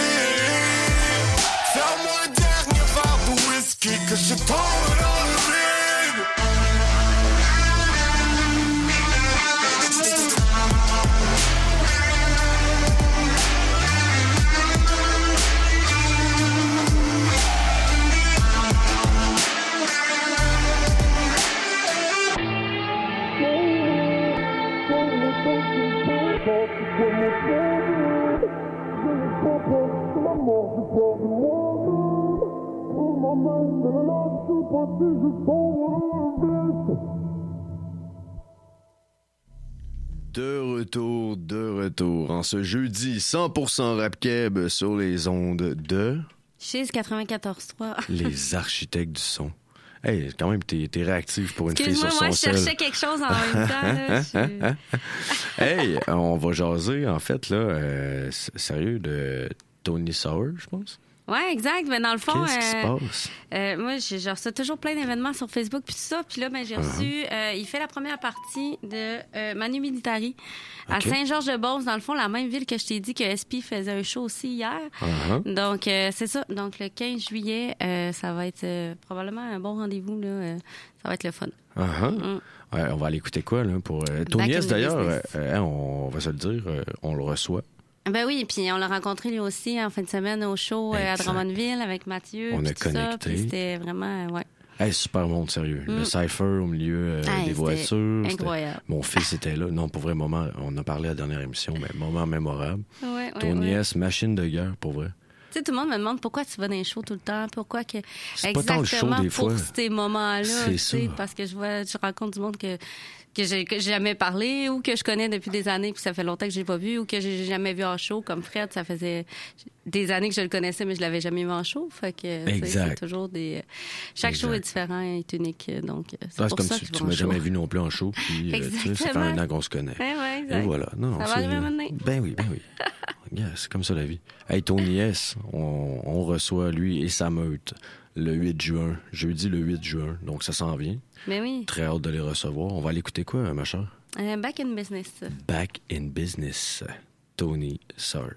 Ferme-moi un dernier verre de whisky que je tombe dans le vide. De retour, de retour en ce jeudi cent pour cent rap keb sur les ondes de... Chez quatre-vingt-quatorze trois. Les architectes du son. Hey, quand même, t'es, t'es réactif pour une fille sur Excuse-moi, son moi, je sel. cherchais quelque chose en même temps. Là, je... Hey, on va jaser, en fait, là, euh, sérieux, de Tony Sour, je pense. Ouais, exact. Mais dans le fond, Qu'est-ce qui se euh, passe? euh, moi, j'ai genre ça toujours plein d'événements sur Facebook puis tout ça. Puis là, ben j'ai reçu. Uh-huh. euh, il fait la première partie de euh, Manu Militari à OK. Saint-Georges-de-Beauce, dans le fond, la même ville que je t'ai dit que S P faisait un show aussi hier. Uh-huh. Donc euh, c'est ça. Donc le quinze juillet, euh, ça va être euh, probablement un bon rendez-vous là. Euh, ça va être le fun. Uh-huh. Mm. Ouais, on va aller écouter quoi, là, pour... Euh, Tony Back in S, the d'ailleurs, euh, business. euh, on va se le dire, euh, on le reçoit. Ben oui, puis on l'a rencontré lui aussi en fin de semaine au show euh, à Exact. Drummondville avec Mathieu. On puis a tout ça, connecté. puis c'était vraiment, ouais. Hey, super monde, sérieux. Mm. Le cypher au milieu euh, Hey, des c'était voitures. c'était- incroyable. Mon fils était là. Non, pour vrai, moment, on a parlé à la dernière émission, mais moment mémorable. Ouais, ouais, Tony ouais. S, machine de guerre, pour vrai. Tu sais, tout le monde me demande pourquoi tu vas dans les shows tout le temps, pourquoi que... C'est pas tant le show, Exactement des pour fois. ces moments-là, C'est tu sais, ça. parce que je vois, je rencontre du monde que que j'ai que j'ai jamais parlé ou que je connais depuis des années puis ça fait longtemps que j'ai pas vu ou que j'ai jamais vu en show, comme Fred, ça faisait des années que je le connaissais mais je l'avais jamais vu en show, fait que tu sais, Exact. c'est toujours des chaque show Exact. est différent, est unique, donc c'est Ah, c'est pour comme ça tu, que je tu vais en m'as show. jamais vu non plus en show, puis euh, tu sais, ça fait Exactement. un an qu'on se connaît. Ouais, ouais, exact. Et voilà. Non, Ça va c'est- arriver un moment donné. Ben oui, ben oui. Yeah, c'est comme ça la vie. Hey, Tony S, on, on reçoit lui et sa meute le huit juin, jeudi le huit juin, donc ça s'en vient. Mais oui. Très hâte de les recevoir. On va aller écouter quoi, ma chère? Euh, back in business. Back in Business, Tony Sawyer.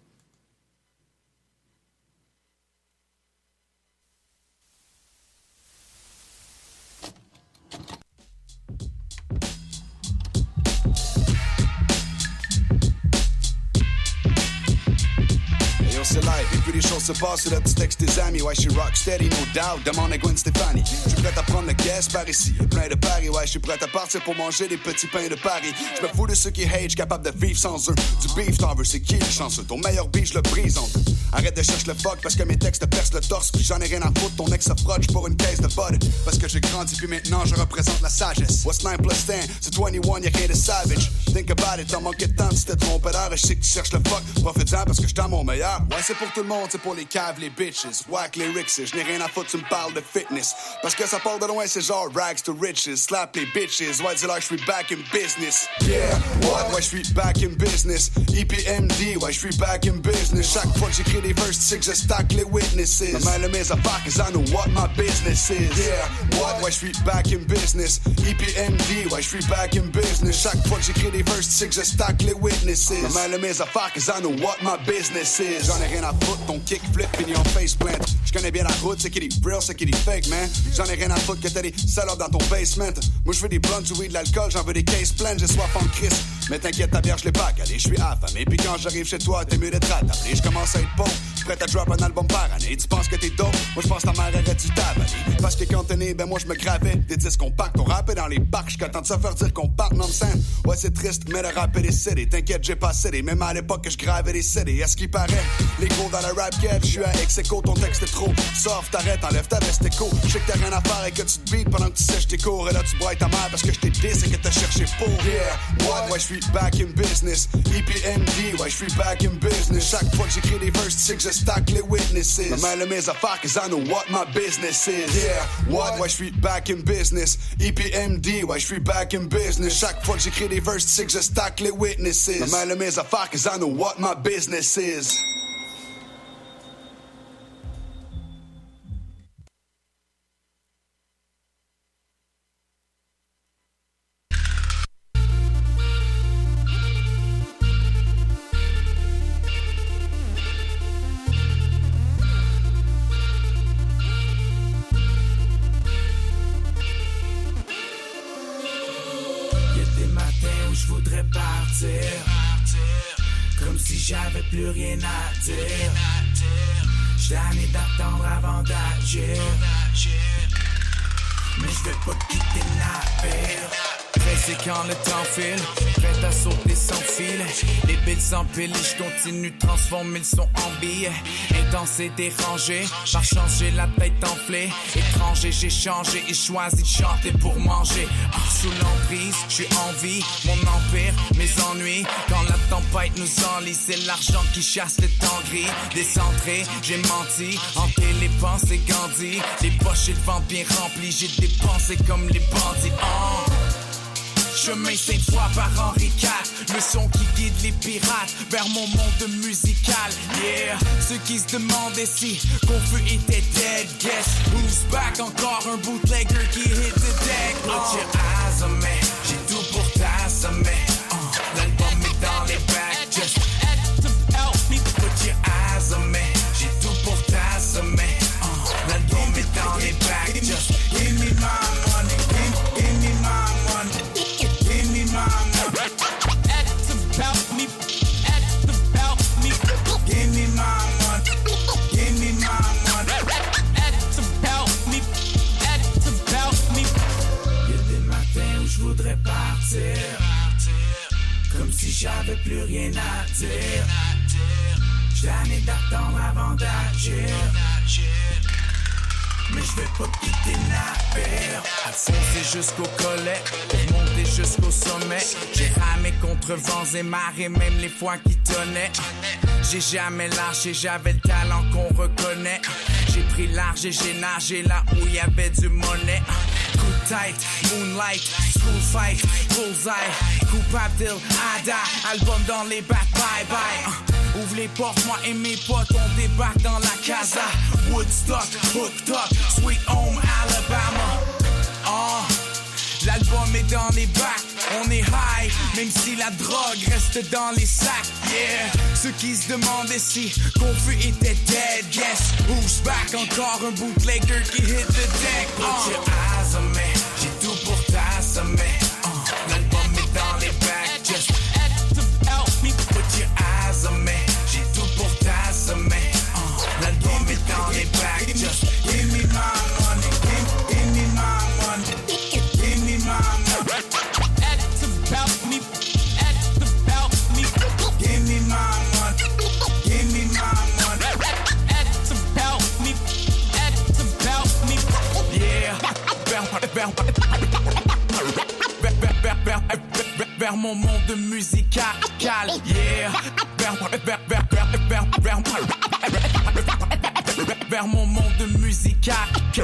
Yo, c'est live, et puis les choses se passent, là, tu textes tes amis, ouais, je suis rock steady, no doubt, demande à Gwen Stefani. Je suis prêt à prendre le caisse par ici, y'a plein de paris, ouais, je suis prêt à partir pour manger des petits pains de Paris. Je me fous de ceux qui hate, j'suis capable de vivre sans eux. Du beef, t'en veux, c'est qui le chanceux? Ton meilleur beat, je le brise en deux. Arrête de chercher le fuck parce que mes textes percent le torse, puis j'en ai rien à foutre, ton ex se frotte pour une caisse de bud. Parce que j'ai grandi, puis maintenant je représente la sagesse. What's nine plus ten? C'est vingt et un, y'a rien de savage. Think about it, t'en manquais de temps, tu t'es trompé d'heure, et je sais que tu cherches le fuck. Profite-en parce que j'suis à mon meilleur. Ouais, c'est pour tout le monde, c'est pour les caves, les bitches. Whack les ricks, je n'ai rien à foutre, tu me parles de fitness. Parce que ça part de loin, c'est genre rags to riches. Slap les bitches, ouais, dis-leur je suis back in business. Yeah, what? Ouais, je suis back in business. E P M D, ouais, je suis back in business. Chaque fois que j'écris des verses, tu sais que je stack les witnesses. Ma main, mes affaires, cause I know what my business is. Yeah, what? Ouais, je suis back in business. E P M D, ouais, je suis back in business. Chaque fois que j'écris des verses, tu sais que je stack les witnesses. Ma main, mes affaires, cause I know what my business is. J'en ai rien à foutre, ton kickflip, pignon face plant. J'connais bien la route, c'est qui est real, c'est qui est fake, man. J'en ai rien à foutre que t'as des salopes dans ton basement. Moi, je veux des blondes, du weed, de l'alcool, j'en veux des cases pleines, j'ai soif en crise. Mais t'inquiète, ta bière, je l'ai pas calé, je suis affamé. Puis quand j'arrive chez toi, t'es mieux d'être attablé. Je commence à être pauvre, prêt à drop un album par année. Tu penses que t'es dope, moi je pense que ta mère aurait dû t'avaler. Parce que quand t'es né, ben moi je me gravais des disques compacts. On rappait dans les parcs, jusqu'à temps de se faire dire qu'on part, non me Ouais, c'est triste, artiste, mais le rap est décédé. T'inquiète, j'ai pas cédé, même à l'époque que je gravais des C D. À ce qui paraît, les gros dans le rap game, je suis à ex-écho, ton texte est trop soft, t'arrêtes, enlève ta veste écho. Je sais que t'as rien à faire et que tu te beats pendant que tu sèches tes cours. Et là tu broies ta mère parce que je t'ai dit et que t'as cherché pour. Yeah, what? Ouais, je suis back in business. E P M D, ouais, je suis back in business. Chaque fois que j'écris des verses, tu sais que je stack les witnesses. Ma mère le mes affaires, cause I know what my business is. Yeah, what? Ouais, je suis back in business. E P M D, ouais, je suis back in business. Chaque fois que j'écris des verses, tu sais que je stack les witnesses. Ma mère le mes affaires, cause I know what my business is. Comme si j'avais plus rien à dire. J't'ai tanné d'attendre avant d'agir. Mais j'vais pas quitter le navire. Pressé quand le temps file, prêt à sauter sans fil. Les billes s'empilent et j'continue de transformer le son en billets. Intense et dérangé, par chance j'ai la tête enflée. Étranger, j'ai changé et choisi de chanter pour manger. Ah, sous l'emprise, j'suis en vie, mon empire, mes ennuis. Quand la tempête nous enlise, c'est l'argent qui chasse le temps gris. Décentré, j'ai menti, hanté les pensées Gandhi. Les poches et le ventre bien remplis, j'ai dépensé comme les bandits. Oh. Chemin Sainte-Foy par Henri quatre, le son qui guide les pirates vers mon monde musical. Yeah, ceux qui se demandaient si Confus était dead, guess who's back? Encore un bootlegger qui hit the deck. Put oh. your eyes on me, j'ai tout pour t'assommer. Oh. L'album est dans les bacs, just help me. Put your eyes on me, j'ai tout pour t'assommer. Oh. L'album est dans les bacs, just give me my money, give, give me my money. Give me my money. That's about me. That's about me. Give me my money. Give me my money. That's about me. That's about me. Y'a des matins où je voudrais partir, comme si j'avais plus rien à dire. J't'ai tanné d'attendre avant d'agir. Mais je vais pas quitter le navire. À foncer jusqu'au collet, pour monter jusqu'au sommet. J'ai ramé contre vents et marées, même les fois qui tonnaient. J'ai jamais lâché, j'avais le talent qu'on reconnaît. J'ai pris large et j'ai nagé là où y avait du monnaie. Coup de tête, moonlight, school fight, bullseye. Coupable till I die, album dans les bacs, bye bye. Ouvre les portes, moi et mes potes, on débarque dans la casa. Woodstock, hooked up, Sweet Home, Alabama. Oh, l'album est dans les bacs, on est high, même si la drogue reste dans les sacs. Yeah, ceux qui se demandaient si Confus était dead, guess who's back? Encore un bootlegger qui hit the deck. Oh. Put your eyes on me, j'ai tout pour t'assommer. Oh. L'album est dans les bacs, just help me. Put your eyes on me, j'ai tout pour t'assommer. Oh. L'album est dans les bacs, just give me my money, give, give me my money, give me my money. That's about me, that's about me. Give me my money, give me my money. That's about me, that's about me. Yeah, vers, vers, vers, vers, vers mon monde musical, yeah. Vers, vers, vers, vers, vers, vers, vers mon monde musical.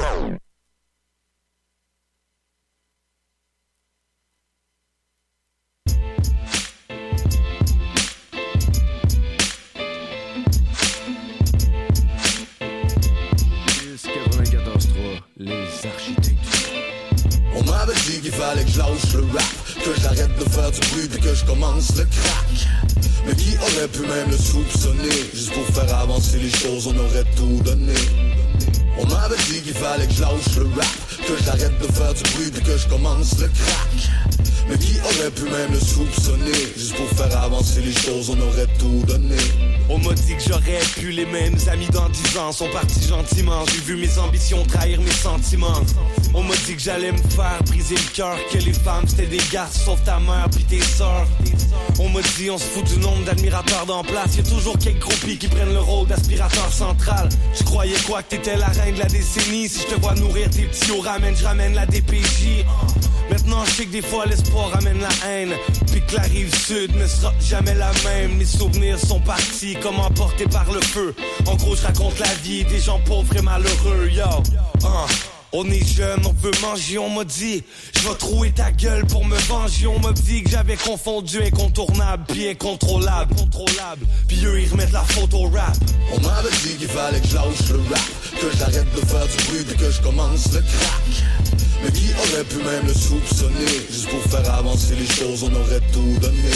quatre-vingt-quatorze trois, les architectes. On m'avait dit qu'il fallait que je lâche le rap, que j'arrête de faire du bruit puis que je commence le crack. Mais qui aurait pu même le soupçonner? Juste pour faire avancer les choses, on aurait tout donné. On m'avait dit qu'il fallait que je lâche le rap, que j'arrête de faire du bruit puis que je commence le crack. Mais qui aurait pu même le soupçonner? Juste pour faire avancer les choses, on aurait tout donné. On m'a dit que j'aurais pu, les mêmes amis dans dix ans sont partis gentiment. J'ai vu mes ambitions trahir mes sentiments. On m'a dit que j'allais me faire briser le cœur, que les femmes c'était des garces sauf ta mère pis tes sœurs. On m'a dit on se fout du nombre d'admirateurs d'en place. Y'a toujours quelques groupies qui prennent le rôle d'aspirateur central. Je croyais quoi que t'étais la reine de la décennie. Si je te vois nourrir tes petits au ramène, je ramène la D P J. Maintenant je sais que des fois l'espoir ramène la haine. Puis que la rive sud ne sera jamais la même. Mes souvenirs sont partis comme emportés par le feu. En gros je raconte la vie des gens pauvres et malheureux. Yo, uh. On est jeune, on veut manger, on m'a dit je vais trouer ta gueule pour me venger. On m'a dit que j'avais confondu incontournable puis incontrôlable, contrôlable. Puis eux ils remettent la faute au rap. On m'avait dit qu'il fallait que je lâche le rap, que j'arrête de faire du bruit puis que je commence le crack. Mais qui aurait pu même le soupçonner? Juste pour faire avancer les choses, on aurait tout donné.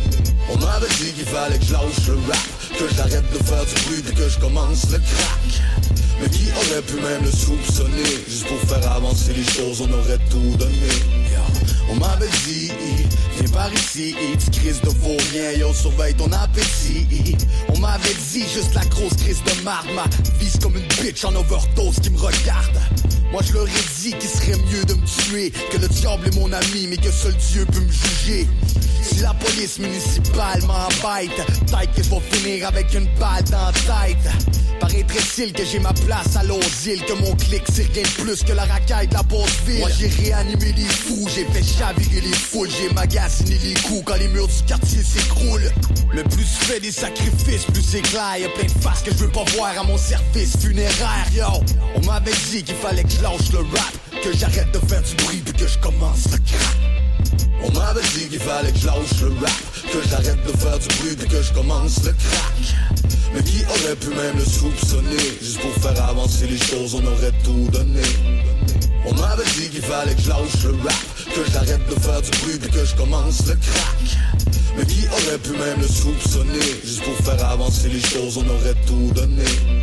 On m'avait dit qu'il fallait que je lâche le rap, que j'arrête de faire du bruit puis que je commence le crack. Mais qui aurait pu même le soupçonner? Juste pour faire avancer les choses, on aurait tout donné. On m'avait dit, viens par ici, tu crises de vaut rien, yo, surveille ton appétit. On m'avait dit, juste la grosse crise de marde, ma vie c'est comme une bitch en overdose qui me regarde. Moi je leur ai dit qu'il serait mieux de me tuer, que le diable est mon ami, mais que seul Dieu peut me juger. Si la police municipale m'embête, peut-être que je vais finir avec une balle dans la tête. Paraîtrait-il que j'ai ma place à l'Osile, que mon clic c'est rien de plus que la racaille de la Beauce-Ville. Moi j'ai réanimé les fous, j'ai fait chavirer les foules, j'ai magasiné les coups quand les murs du quartier s'écroulent. Le plus tu fais des sacrifices, plus c'est clair, y'a plein de faces que je veux pas voir à mon service funéraire, yo. On m'avait dit qu'il fallait que je lâche le rap, que j'arrête de faire du bruit puis que je commence le crack. On m'avait dit qu'il fallait que je lâche le rap, que j'arrête de faire du bruit puis que je commence le crack. Mais qui aurait pu même le soupçonner? Juste pour faire avancer les choses, on aurait tout donné. On m'avait dit qu'il fallait que je lâche le rap, que j'arrête de faire du bruit puis que je commence le crack. Mais qui aurait pu même le soupçonner? Juste pour faire avancer les choses, on aurait tout donné.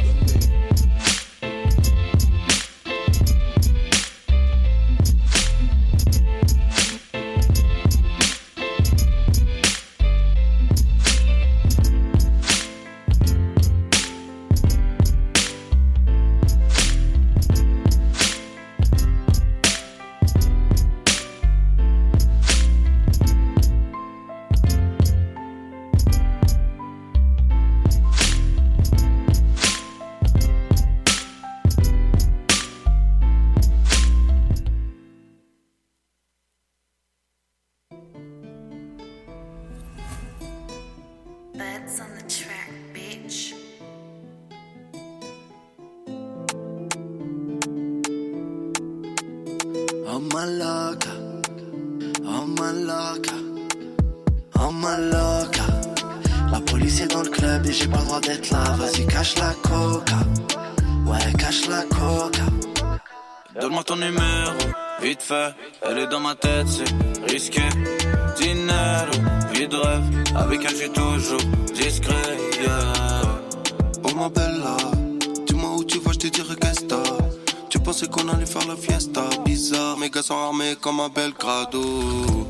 Elle est dans ma tête, c'est risqué. Dinero, vie de rêve. Avec elle, j'ai toujours discret, yeah. Oh ma bella, dis-moi où tu vas, je te dirai qu'est-ce que t'as. Tu pensais qu'on allait faire la fiesta? Bizarre, mes gars sont armés comme un Belgrado.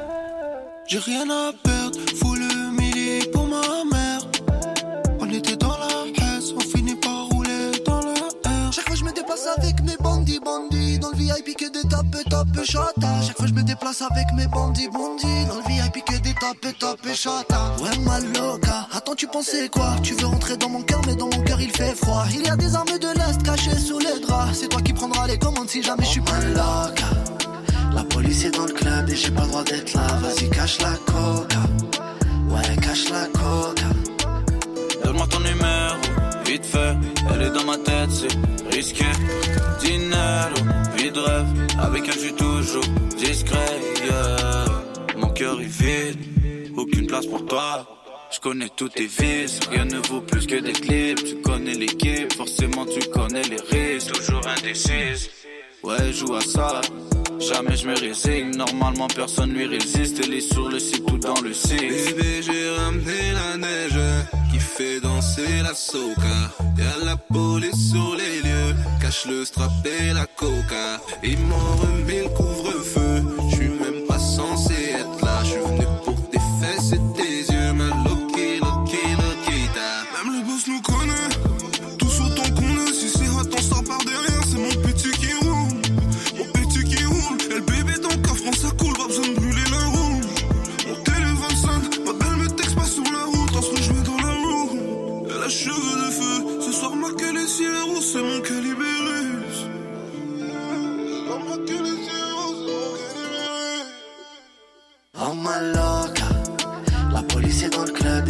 J'ai rien à perdre, faut le milli pour ma mère. On était dans la haisse, on finit par rouler dans le air. Chaque fois je me déplace avec mes bandits, bandits. Dans le V I P que des tapes, tapes, chata. Chaque fois je me déplace avec mes bandits, bandits. Dans le V I P que des tapes, tapes, chata. Ouais ma loca, attends tu pensais quoi? Tu veux rentrer dans mon cœur mais dans mon cœur il fait froid. Il y a des armes de l'Est cachées sous les draps. C'est toi qui prendras les commandes si jamais je suis pas loca. La police est dans le club et j'ai pas le droit d'être là. Vas-y cache la coca. Ouais cache la coca. Donne-moi ton numéro, vite fait. Elle est dans ma tête, c'est risqué. Dinero, vie de rêve. Avec elle, j'ai toujours discret, yeah. Mon cœur est vide, aucune place pour toi. Je connais tous tes vices, rien ne vaut plus que des clips. Tu connais l'équipe, forcément tu connais les risques. Toujours indécise, ouais joue à ça. Jamais je me résigne, normalement personne lui résiste. Elle est sur le site, tout dans le site. Bébé j'ai ramené la neige qui fait danser la soca. Y'a la police sur les lieux, cache le strap et la coca. Ils m'ont remis le couvre-feu, j'suis même pas censé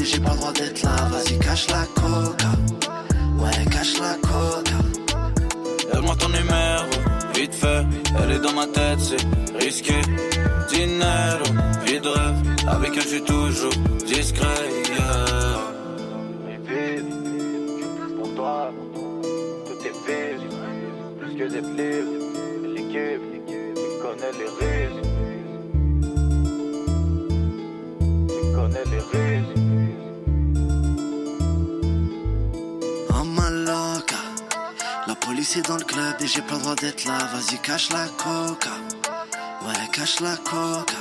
et j'ai pas le droit d'être là. Vas-y, cache la coca. Ouais, cache la coca. Donne-moi ton numéro, vite fait. Elle est dans ma tête, c'est risqué. Dinero, vie de rêve. Avec elle, je suis toujours discret. Yeah. Mais vite, pour toi, tout est vide. Plus que des flips, l'équipe, tu connais les risques. Tu connais les risques. Oh ma loca, la police est dans le club et j'ai pas le droit d'être là. Vas-y, cache la coca. Ouais, cache la coca.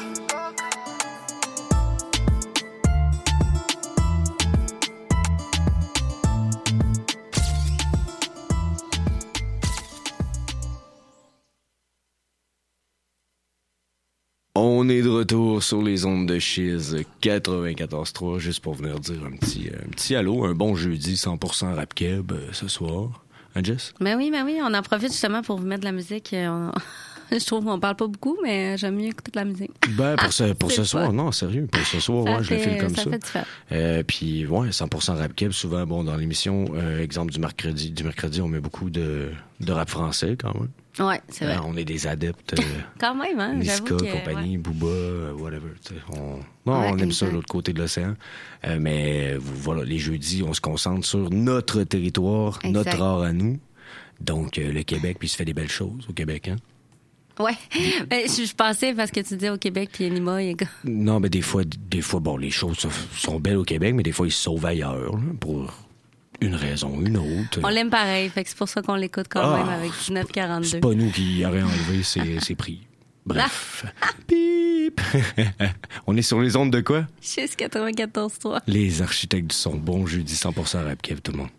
On est de retour sur les ondes de Chiz quatre-vingt-quatorze trois, juste pour venir dire un petit, un petit allô, un bon jeudi cent pour cent rap keb euh, ce soir. Hein, Jess? Ben oui, ben oui, on en profite justement pour vous mettre de la musique. On... Je trouve qu'on parle pas beaucoup, mais j'aime mieux écouter de la musique. Ben, pour ce, pour ce soir, non, sérieux. Pour ce soir, ça ouais, fait, je le file comme ça. Ça fait différent. Euh, puis, ouais, cent pour cent rap keb, souvent, bon, dans l'émission, euh, exemple du mercredi, du mercredi, on met beaucoup de, de rap français, quand même. Ouais, c'est vrai. Euh, on est des adeptes. Euh, quand même, hein, Niska, j'avoue que... compagnie, ouais. Booba, euh, whatever. On, non, ouais, on aime ça exact. de l'autre côté de l'océan. Euh, mais, voilà, les jeudis, on se concentre sur notre territoire, Exact. notre art à nous. Donc, euh, le Québec, puis il se fait des belles choses au Québec, hein? Ouais. Ben, je, je pensais parce que tu disais au Québec puis Nima, il est... Non, mais des fois, des fois, bon, les choses sont belles au Québec, mais des fois, ils se sauvent ailleurs, là, pour une raison ou une autre. On l'aime pareil, fait que c'est pour ça qu'on l'écoute quand Ah, même avec dix-neuf quarante-deux. C'est pas nous qui aurions enlevé ces, ces prix. Bref. Bip! On est sur les ondes de quoi? Chez quatre-vingt-quatorze trois. Les architectes du son. Bon jeudi cent pour cent rap Kev, tout le monde.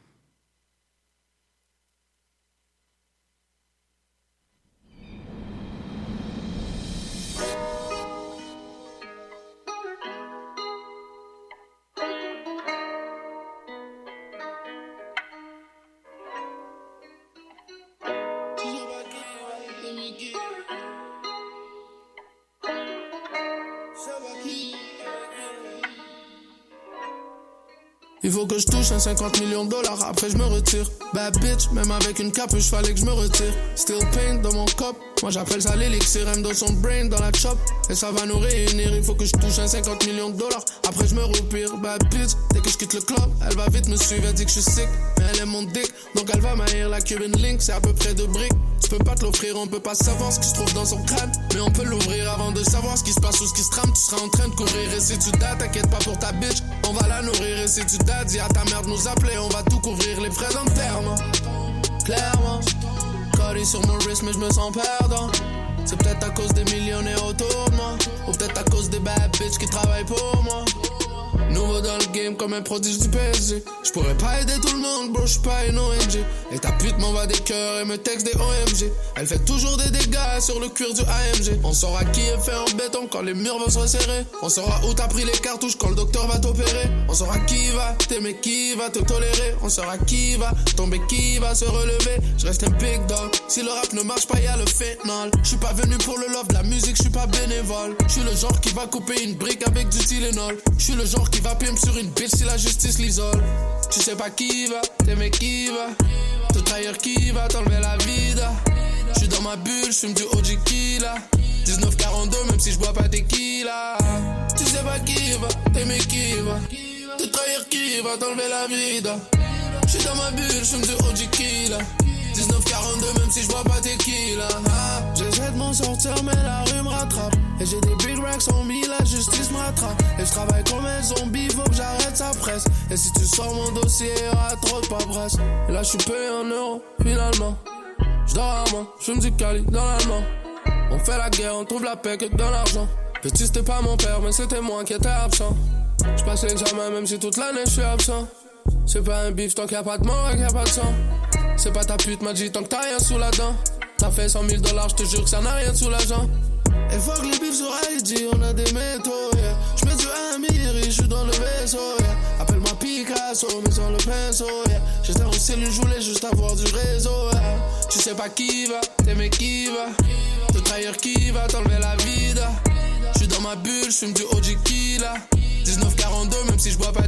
Il faut que je touche un cinquante millions de dollars, après je me retire. Bad bitch, même avec une capuche, fallait que je me retire. Still pain dans mon cop, moi j'appelle ça l'élixir. M dans son brain, dans la chop, et ça va nous réunir. Il faut que je touche un cinquante millions de dollars, après je me repire. Bad bitch, dès que je quitte le club, elle va vite me suivre. Elle dit que je suis sick, mais elle aime mon dick, donc elle va m'haïr. La Cuban Link, c'est à peu près deux briques. Je peux pas te l'offrir, on peut pas savoir ce qui se trouve dans son crâne, mais on peut l'ouvrir avant de savoir ce qui se passe ou ce qui se trame. Tu seras en train de courir, et si tu dates, t'inquiète pas pour ta bitch, on va la nourrir. Et si tu dates, dis à ta mère de nous appeler, on va tout couvrir. Les vrais enterrements, clairement. Cody sur mon wrist, mais je me sens perdant. C'est peut-être à cause des millionnaires autour de moi, ou peut-être à cause des bad bitches qui travaillent pour moi. Nouveau dans le game comme un prodige du P S G. J'pourrais pas aider tout le monde, bro, j'suis pas une O N G. Et ta pute m'envoie des cœurs et me texte des O M G. Elle fait toujours des dégâts sur le cuir du A M G. On saura qui est fait en béton quand les murs vont se resserrer. On saura où t'as pris les cartouches quand le docteur va t'opérer. On saura qui va t'aimer, qui va te tolérer. On saura qui va tomber, qui va se relever. Je reste un big dog, si le rap ne marche pas y'a le fentanyl. J'suis pas venu pour le love de la musique, j'suis pas bénévole. J'suis le genre qui va couper une brique avec du Tylenol. J'suis le genre qui va pimp sur une bitch si la justice l'isole. Tu sais pas qui va t'aimer, qui va te trahir, qui va t'enlever la vida. J'suis dans ma bulle, j'fume du O G Killa. dix-neuf quarante-deux même si j'bois pas tequila. Tu sais pas qui va t'aimer, qui va te trahir, qui va t'enlever la vida. J'suis dans ma bulle, j'fume du O G Killa. dix-neuf quarante-deux même si j'bois pas tequila. Ah, j'essaie de m'en sortir mais la rue me rattrape. Et j'ai des big racks en mis, la justice me rattrape. Et je travaille comme un zombie, faut que j'arrête sa presse. Et si tu sors mon dossier, y'aura trop de paperasse. Et là j'suis payé en euros, finalement. J'dors à moi, j'fume du cali dans l'allemand. On fait la guerre, on trouve la paix que dans l'argent. Petit c'était pas mon père, mais c'était moi qui étais absent. J'passe l'examen même si toute l'année j'suis absent. C'est pas un bif tant qu'il y a pas de mort et qu'il y a pas de sang. C'est pas ta pute m'a dit tant que t'as rien sous la dent. T'as fait cent mille dollars, j'te jure que ça n'a rien sous l'agent. Et fuck les bifs sur I G, on a des métaux, yeah. J'mets du Amiri, j'suis dans le vaisseau, yeah. Appelle-moi Picasso, mais sans le pinceau, yeah. J'étais en cellule, j'voulais juste avoir du réseau, yeah. Tu sais pas qui va t'aimer, qui va te trahir, qui va t'enlever la vida. J'suis dans ma bulle, j'fume du O G Killa. dix-neuf quarante-deux même si j'bois pas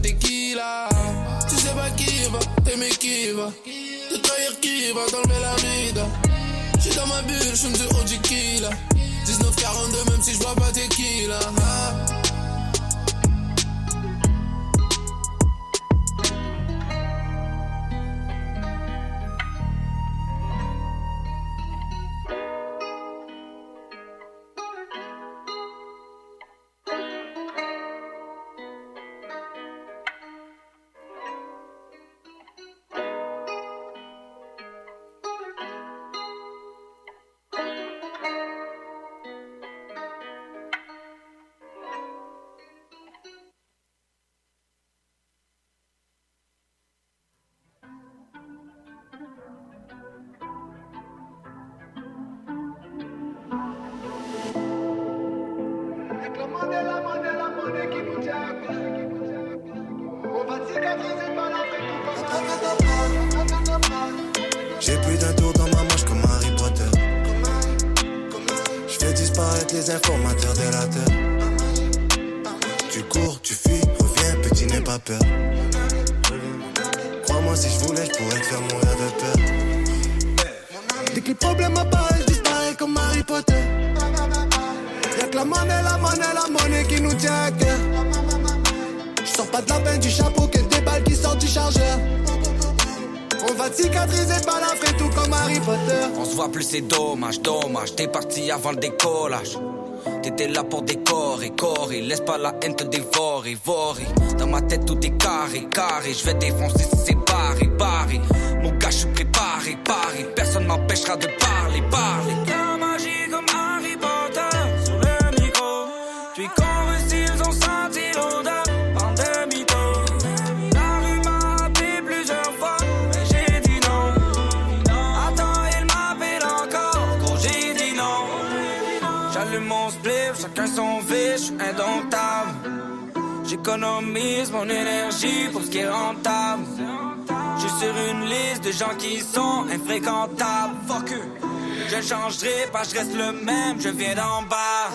va te trahir qui va t'enlever la vida. J'suis dans ma bulle, j'fume du O G Killa. dix-neuf quarante-deux même si j'bois pas tequila. Ah. J'ai plus d'un tour dans ma manche comme Harry Potter. Je fais disparaître les informateurs délateurs. Tu cours, tu fuis, reviens, petit n'aie pas peur. Crois-moi, si je voulais, je pourrais te faire mourir de peur. Dès que les problèmes apparaissent, je disparais comme Harry Potter. Y'a que la monnaie, la monnaie, la monnaie qui nous tient à cœur. Je sors pas de la peine du chapeau, que des balles qui sortent du chargeur. On va te cicatriser de balles après tout comme Harry Potter. On se voit plus, c'est dommage, dommage. T'es parti avant le décollage. T'étais là pour décorer, correr. Laisse pas la haine te dévorer, vorer. Dans ma tête tout est carré, carré. Je vais défoncer si c'est barré, barré. Mon gars, je suis préparé, paré. Personne m'empêchera de parler, parler. La magie comme Harry Potter. Sur le micro, tu es convaincu, ils ont senti l'odeur. Bande de mythos. La rue m'a appelé plusieurs fois, mais j'ai dit non. Attends, il m'appelle encore, quand j'ai dit non. J'allume mon spliff, chacun son vice, je suis indomptable. J'économise mon énergie pour ce qui est rentable. Je suis sur une liste de gens qui sont infréquentables. Fuck eux. Je changerai pas, je reste le même, je viens d'en bas.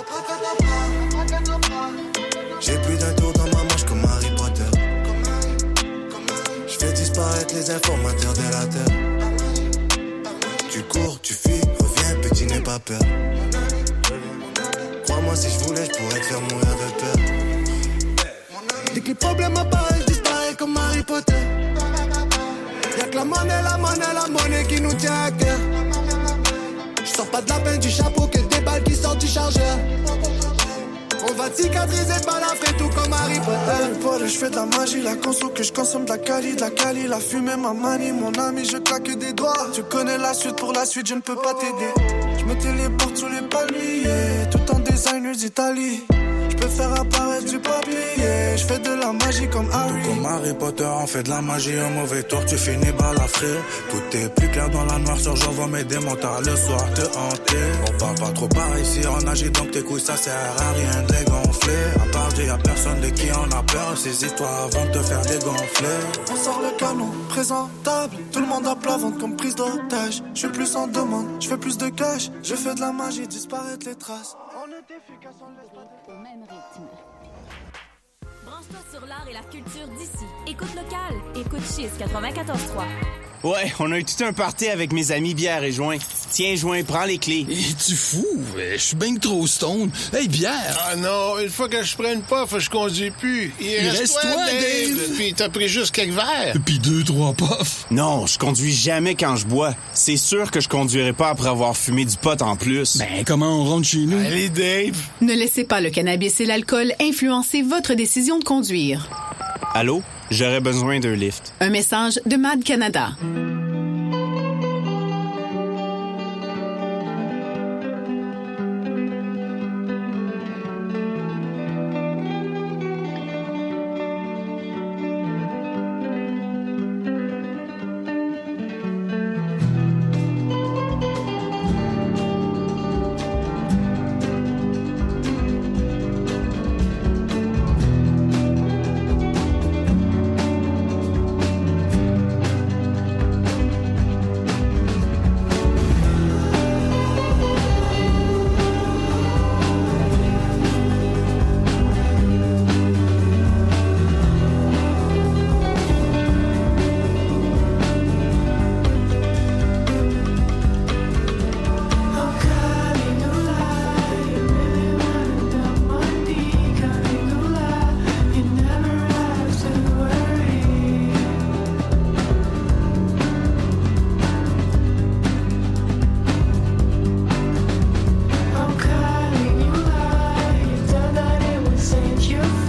J'ai plus d'un tour dans ma manche comme Harry Potter. Je fais disparaître les informateurs délateurs. Tu cours, tu fuis, reviens, petit n'aie pas peur. Crois-moi, si je voulais, je pourrais te faire mourir de peur. Dès que les problèmes apparaissent, je disparais comme Harry Potter. Y'a que la monnaie, la monnaie, la monnaie qui nous tient à cœur. Je sors pas de la peine du chapeau, que des balles qui sortent du chargeur. On va te cicatriser de balles après tout comme Harry Potter. Je fais de la magie, la conso que je consomme de la cali, de la cali, la fumée, ma manie, mon ami, je claque des doigts. Tu connais la suite, pour la suite, je ne peux pas t'aider. Je me téléporte sous les palmiers, tout en designer d'Italie. Je peux faire apparaître du papier, je fais de la magie comme Harry. Comme Harry Potter, on fait de la magie, un mauvais tour, tu finis par la frire. Tout est plus clair dans la noirceur, j'envoie mes démons tard le soir te hanter. On parle pas trop par ici, on agit donc tes couilles, ça sert à rien de les gonfler. À part Dieu, y'a personne de qui on a peur, ces histoires vont te faire dégonfler. On sort le canon, présentable, tout le monde à plat ventre comme prise d'otage. Je suis plus en demande, je fais plus de cash, je fais de la magie, disparaître les traces. On est efficace, on laisse pas au même rythme. Branche-toi sur l'art et la culture d'ici. Écoute local, écoute Chiz quatre-vingt-quatorze trois. Ouais, on a eu tout un party avec mes amis bière et joint. Tiens, joint, prends les clés. Es-tu fou? Je suis bien trop stone. Hey, bière! Ah non, une fois que je prends une puff, je conduis plus. Il, Il reste, reste toi, toi, Dave! Dave. Puis t'as pris juste quelques verres. Puis deux, trois puffs. Non, je conduis jamais quand je bois. C'est sûr que je conduirai pas après avoir fumé du pot en plus. Ben, comment on rentre chez nous? Allez, Dave! Ne laissez pas le cannabis et l'alcool influencer votre décision de conduire. Allô? J'aurais besoin d'un lift. Un message de Mad Canada.